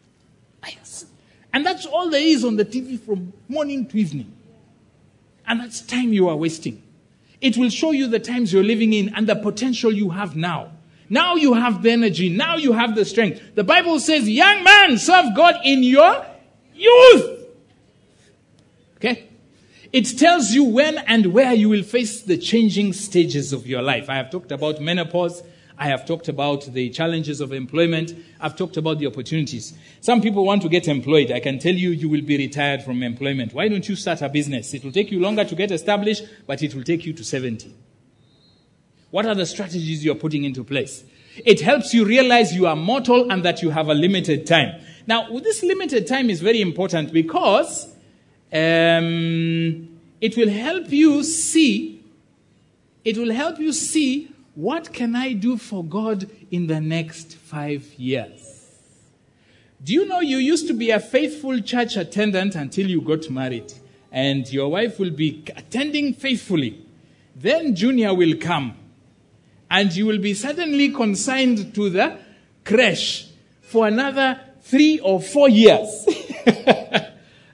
Speaker 2: and that's all there is on the T V from morning to evening. And that's time you are wasting. It will show you the times you're living in and the potential you have now. Now you have the energy. Now you have the strength. The Bible says, young man, serve God in your youth. Okay? It tells you when and where you will face the changing stages of your life. I have talked about menopause. I have talked about the challenges of employment. I've talked about the opportunities. Some people want to get employed. I can tell you, you will be retired from employment. Why don't you start a business? It will take you longer to get established, but it will take you to seventy. What are the strategies you're putting into place? It helps you realize you are mortal and that you have a limited time. Now, this limited time is very important because um, it will help you see, it will help you see what can I do for God in the next five years. Do you know you used to be a faithful church attendant until you got married? And your wife will be attending faithfully. Then Junior will come. And you will be suddenly consigned to the creche for another three or four years.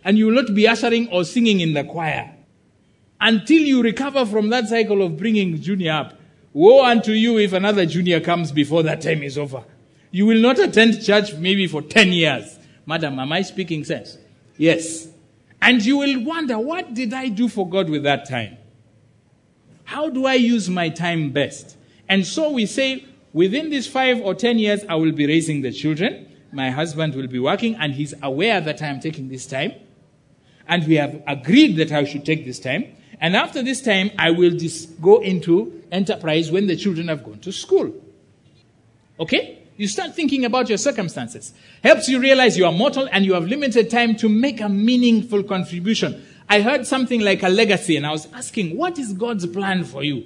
Speaker 2: and you will not be ushering or singing in the choir. Until you recover from that cycle of bringing junior up, woe unto you if another junior comes before that time is over. You will not attend church maybe for ten years. Madam, am I speaking sense? Yes. And you will wonder, what did I do for God with that time? How do I use my time best? And so we say, within these five or ten years, I will be raising the children. My husband will be working, and he's aware that I am taking this time. And we have agreed that I should take this time. And after this time, I will just go into enterprise when the children have gone to school. Okay? You start thinking about your circumstances. Helps you realize you are mortal and you have limited time to make a meaningful contribution. I heard something like a legacy, and I was asking, what is God's plan for you?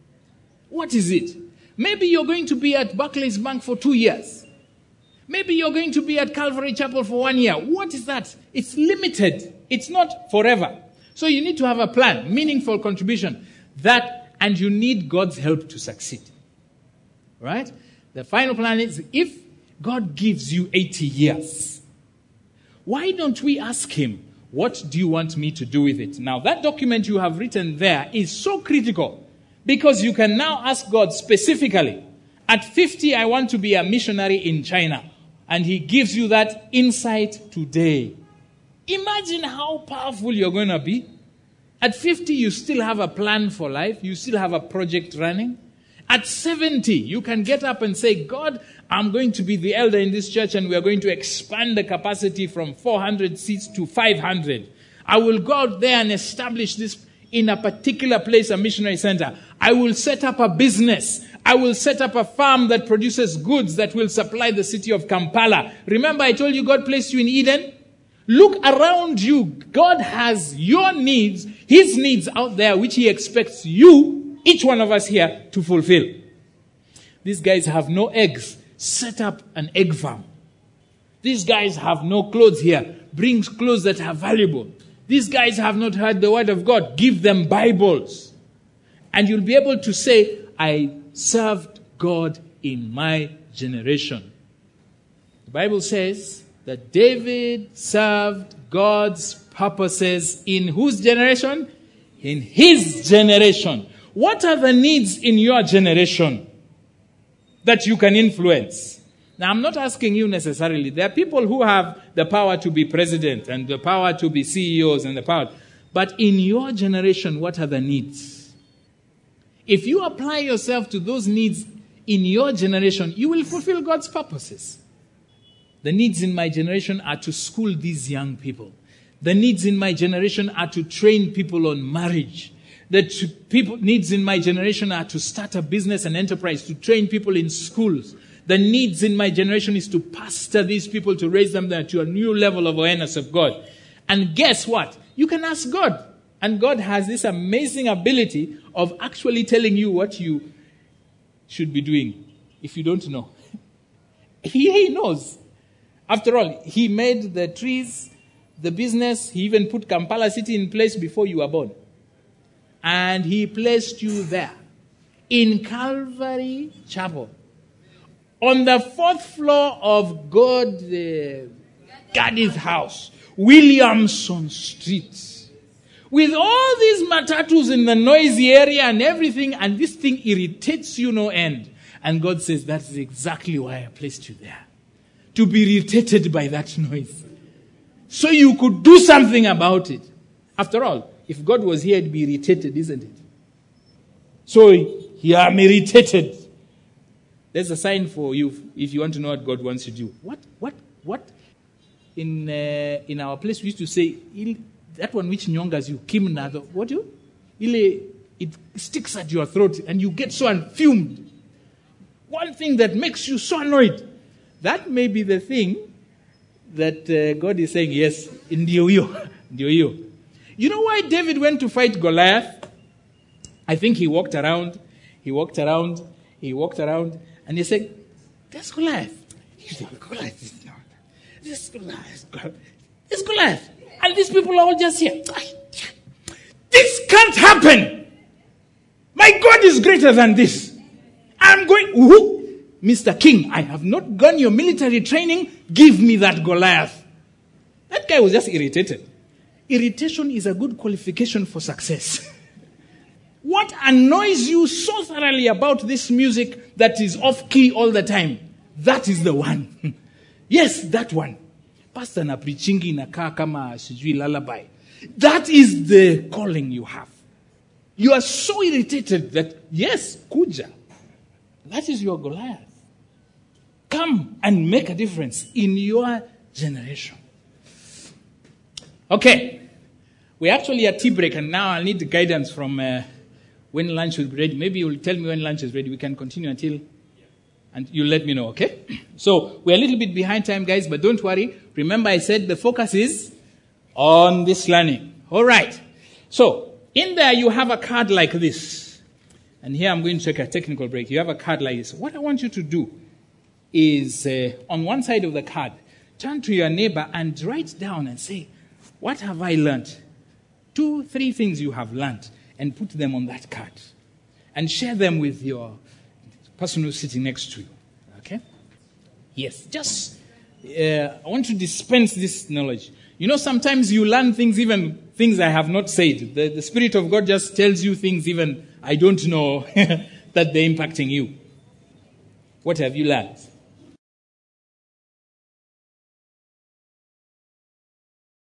Speaker 2: What is it? Maybe you're going to be at Barclays Bank for two years. Maybe you're going to be at Calvary Chapel for one year. What is that? It's limited. It's not forever. So you need to have a plan, meaningful contribution. That, and you need God's help to succeed. Right? The final plan is, if God gives you eighty years, why don't we ask him, what do you want me to do with it? Now, that document you have written there is so critical, because you can now ask God specifically, at fifty, I want to be a missionary in China. And he gives you that insight today. Imagine how powerful you're going to be. At fifty, you still have a plan for life. You still have a project running. At seventy, you can get up and say, God, I'm going to be the elder in this church, and we are going to expand the capacity from four hundred seats to five hundred. I will go out there and establish this in a particular place, a missionary center. I will set up a business. I will set up a farm that produces goods that will supply the city of Kampala. Remember, I told you God placed you in Eden? Look around you. God has your needs, his needs out there, which he expects you, each one of us here, to fulfill. These guys have no eggs. Set up an egg farm. These guys have no clothes here. Bring clothes that are valuable. These guys have not heard the word of God. Give them Bibles. And you'll be able to say, I served God in my generation. The Bible says that David served God's purposes in whose generation? In his generation. What are the needs in your generation that you can influence? Now, I'm not asking you necessarily. There are people who have the power to be president and the power to be C E Os and the power. But in your generation, what are the needs? If you apply yourself to those needs in your generation, you will fulfill God's purposes. The needs in my generation are to school these young people. The needs in my generation are to train people on marriage. The t- people, needs in my generation are to start a business and enterprise, to train people in schools. The needs in my generation is to pastor these people, to raise them to a new level of awareness of God. And guess what? You can ask God. And God has this amazing ability of actually telling you what you should be doing if you don't know. He, he knows. After all, he made the trees, the business. He even put Kampala City in place before you were born. And he placed you there in Calvary Chapel. On the fourth floor of God, uh, Gaddy's house, Williamson Street. With all these matatus in the noisy area and everything, and this thing irritates you no end. And God says, that's exactly why I placed you there. To be irritated by that noise. So you could do something about it. After all, if God was here, he'd be irritated, isn't it? So, here I'm irritated. There's a sign for you if you want to know what God wants you to do. What? What? What? In uh, in our place, we used to say, that one which nyongas you, Kim Nado, what you? It sticks at your throat and you get so fumed. One thing that makes you so annoyed. That may be the thing that uh, God is saying, yes, in Dioyo. Dioyo. You know why David went to fight Goliath? I think he walked around, he walked around, he walked around, and he said, there's Goliath. He said, Goliath is not. This Goliath, this Goliath. And these people are all just here. This can't happen. My God is greater than this. I'm going, whoo, Mister King, I have not gone your military training. Give me that Goliath. That guy was just irritated. irritation is a good qualification for success. What annoys you so thoroughly about this music that is off key all the time? That is the one. Yes, that one. Pastor na preachingi na kaa kama sijui lullaby. That is the calling you have. You are so irritated that, yes, kuja. That is your Goliath. Come and make a difference in your generation. Okay. We're actually at tea break, and now I'll need the guidance from uh, when lunch will be ready. Maybe you'll tell me when lunch is ready. We can continue until, and you'll let me know, okay? So we're a little bit behind time, guys, but don't worry. Remember, I said the focus is on this learning. All right. So in there, you have a card like this. And here I'm going to take a technical break. You have a card like this. What I want you to do is, uh, on one side of the card, turn to your neighbor and write down and say, what have I learned? Two, three things you have learned, and put them on that card. And share them with your person who's sitting next to you. Okay? Yes, just, uh, I want to dispense this knowledge. You know, sometimes you learn things, even things I have not said. The, the Spirit of God just tells you things even I don't know that they're impacting you. What have you learned?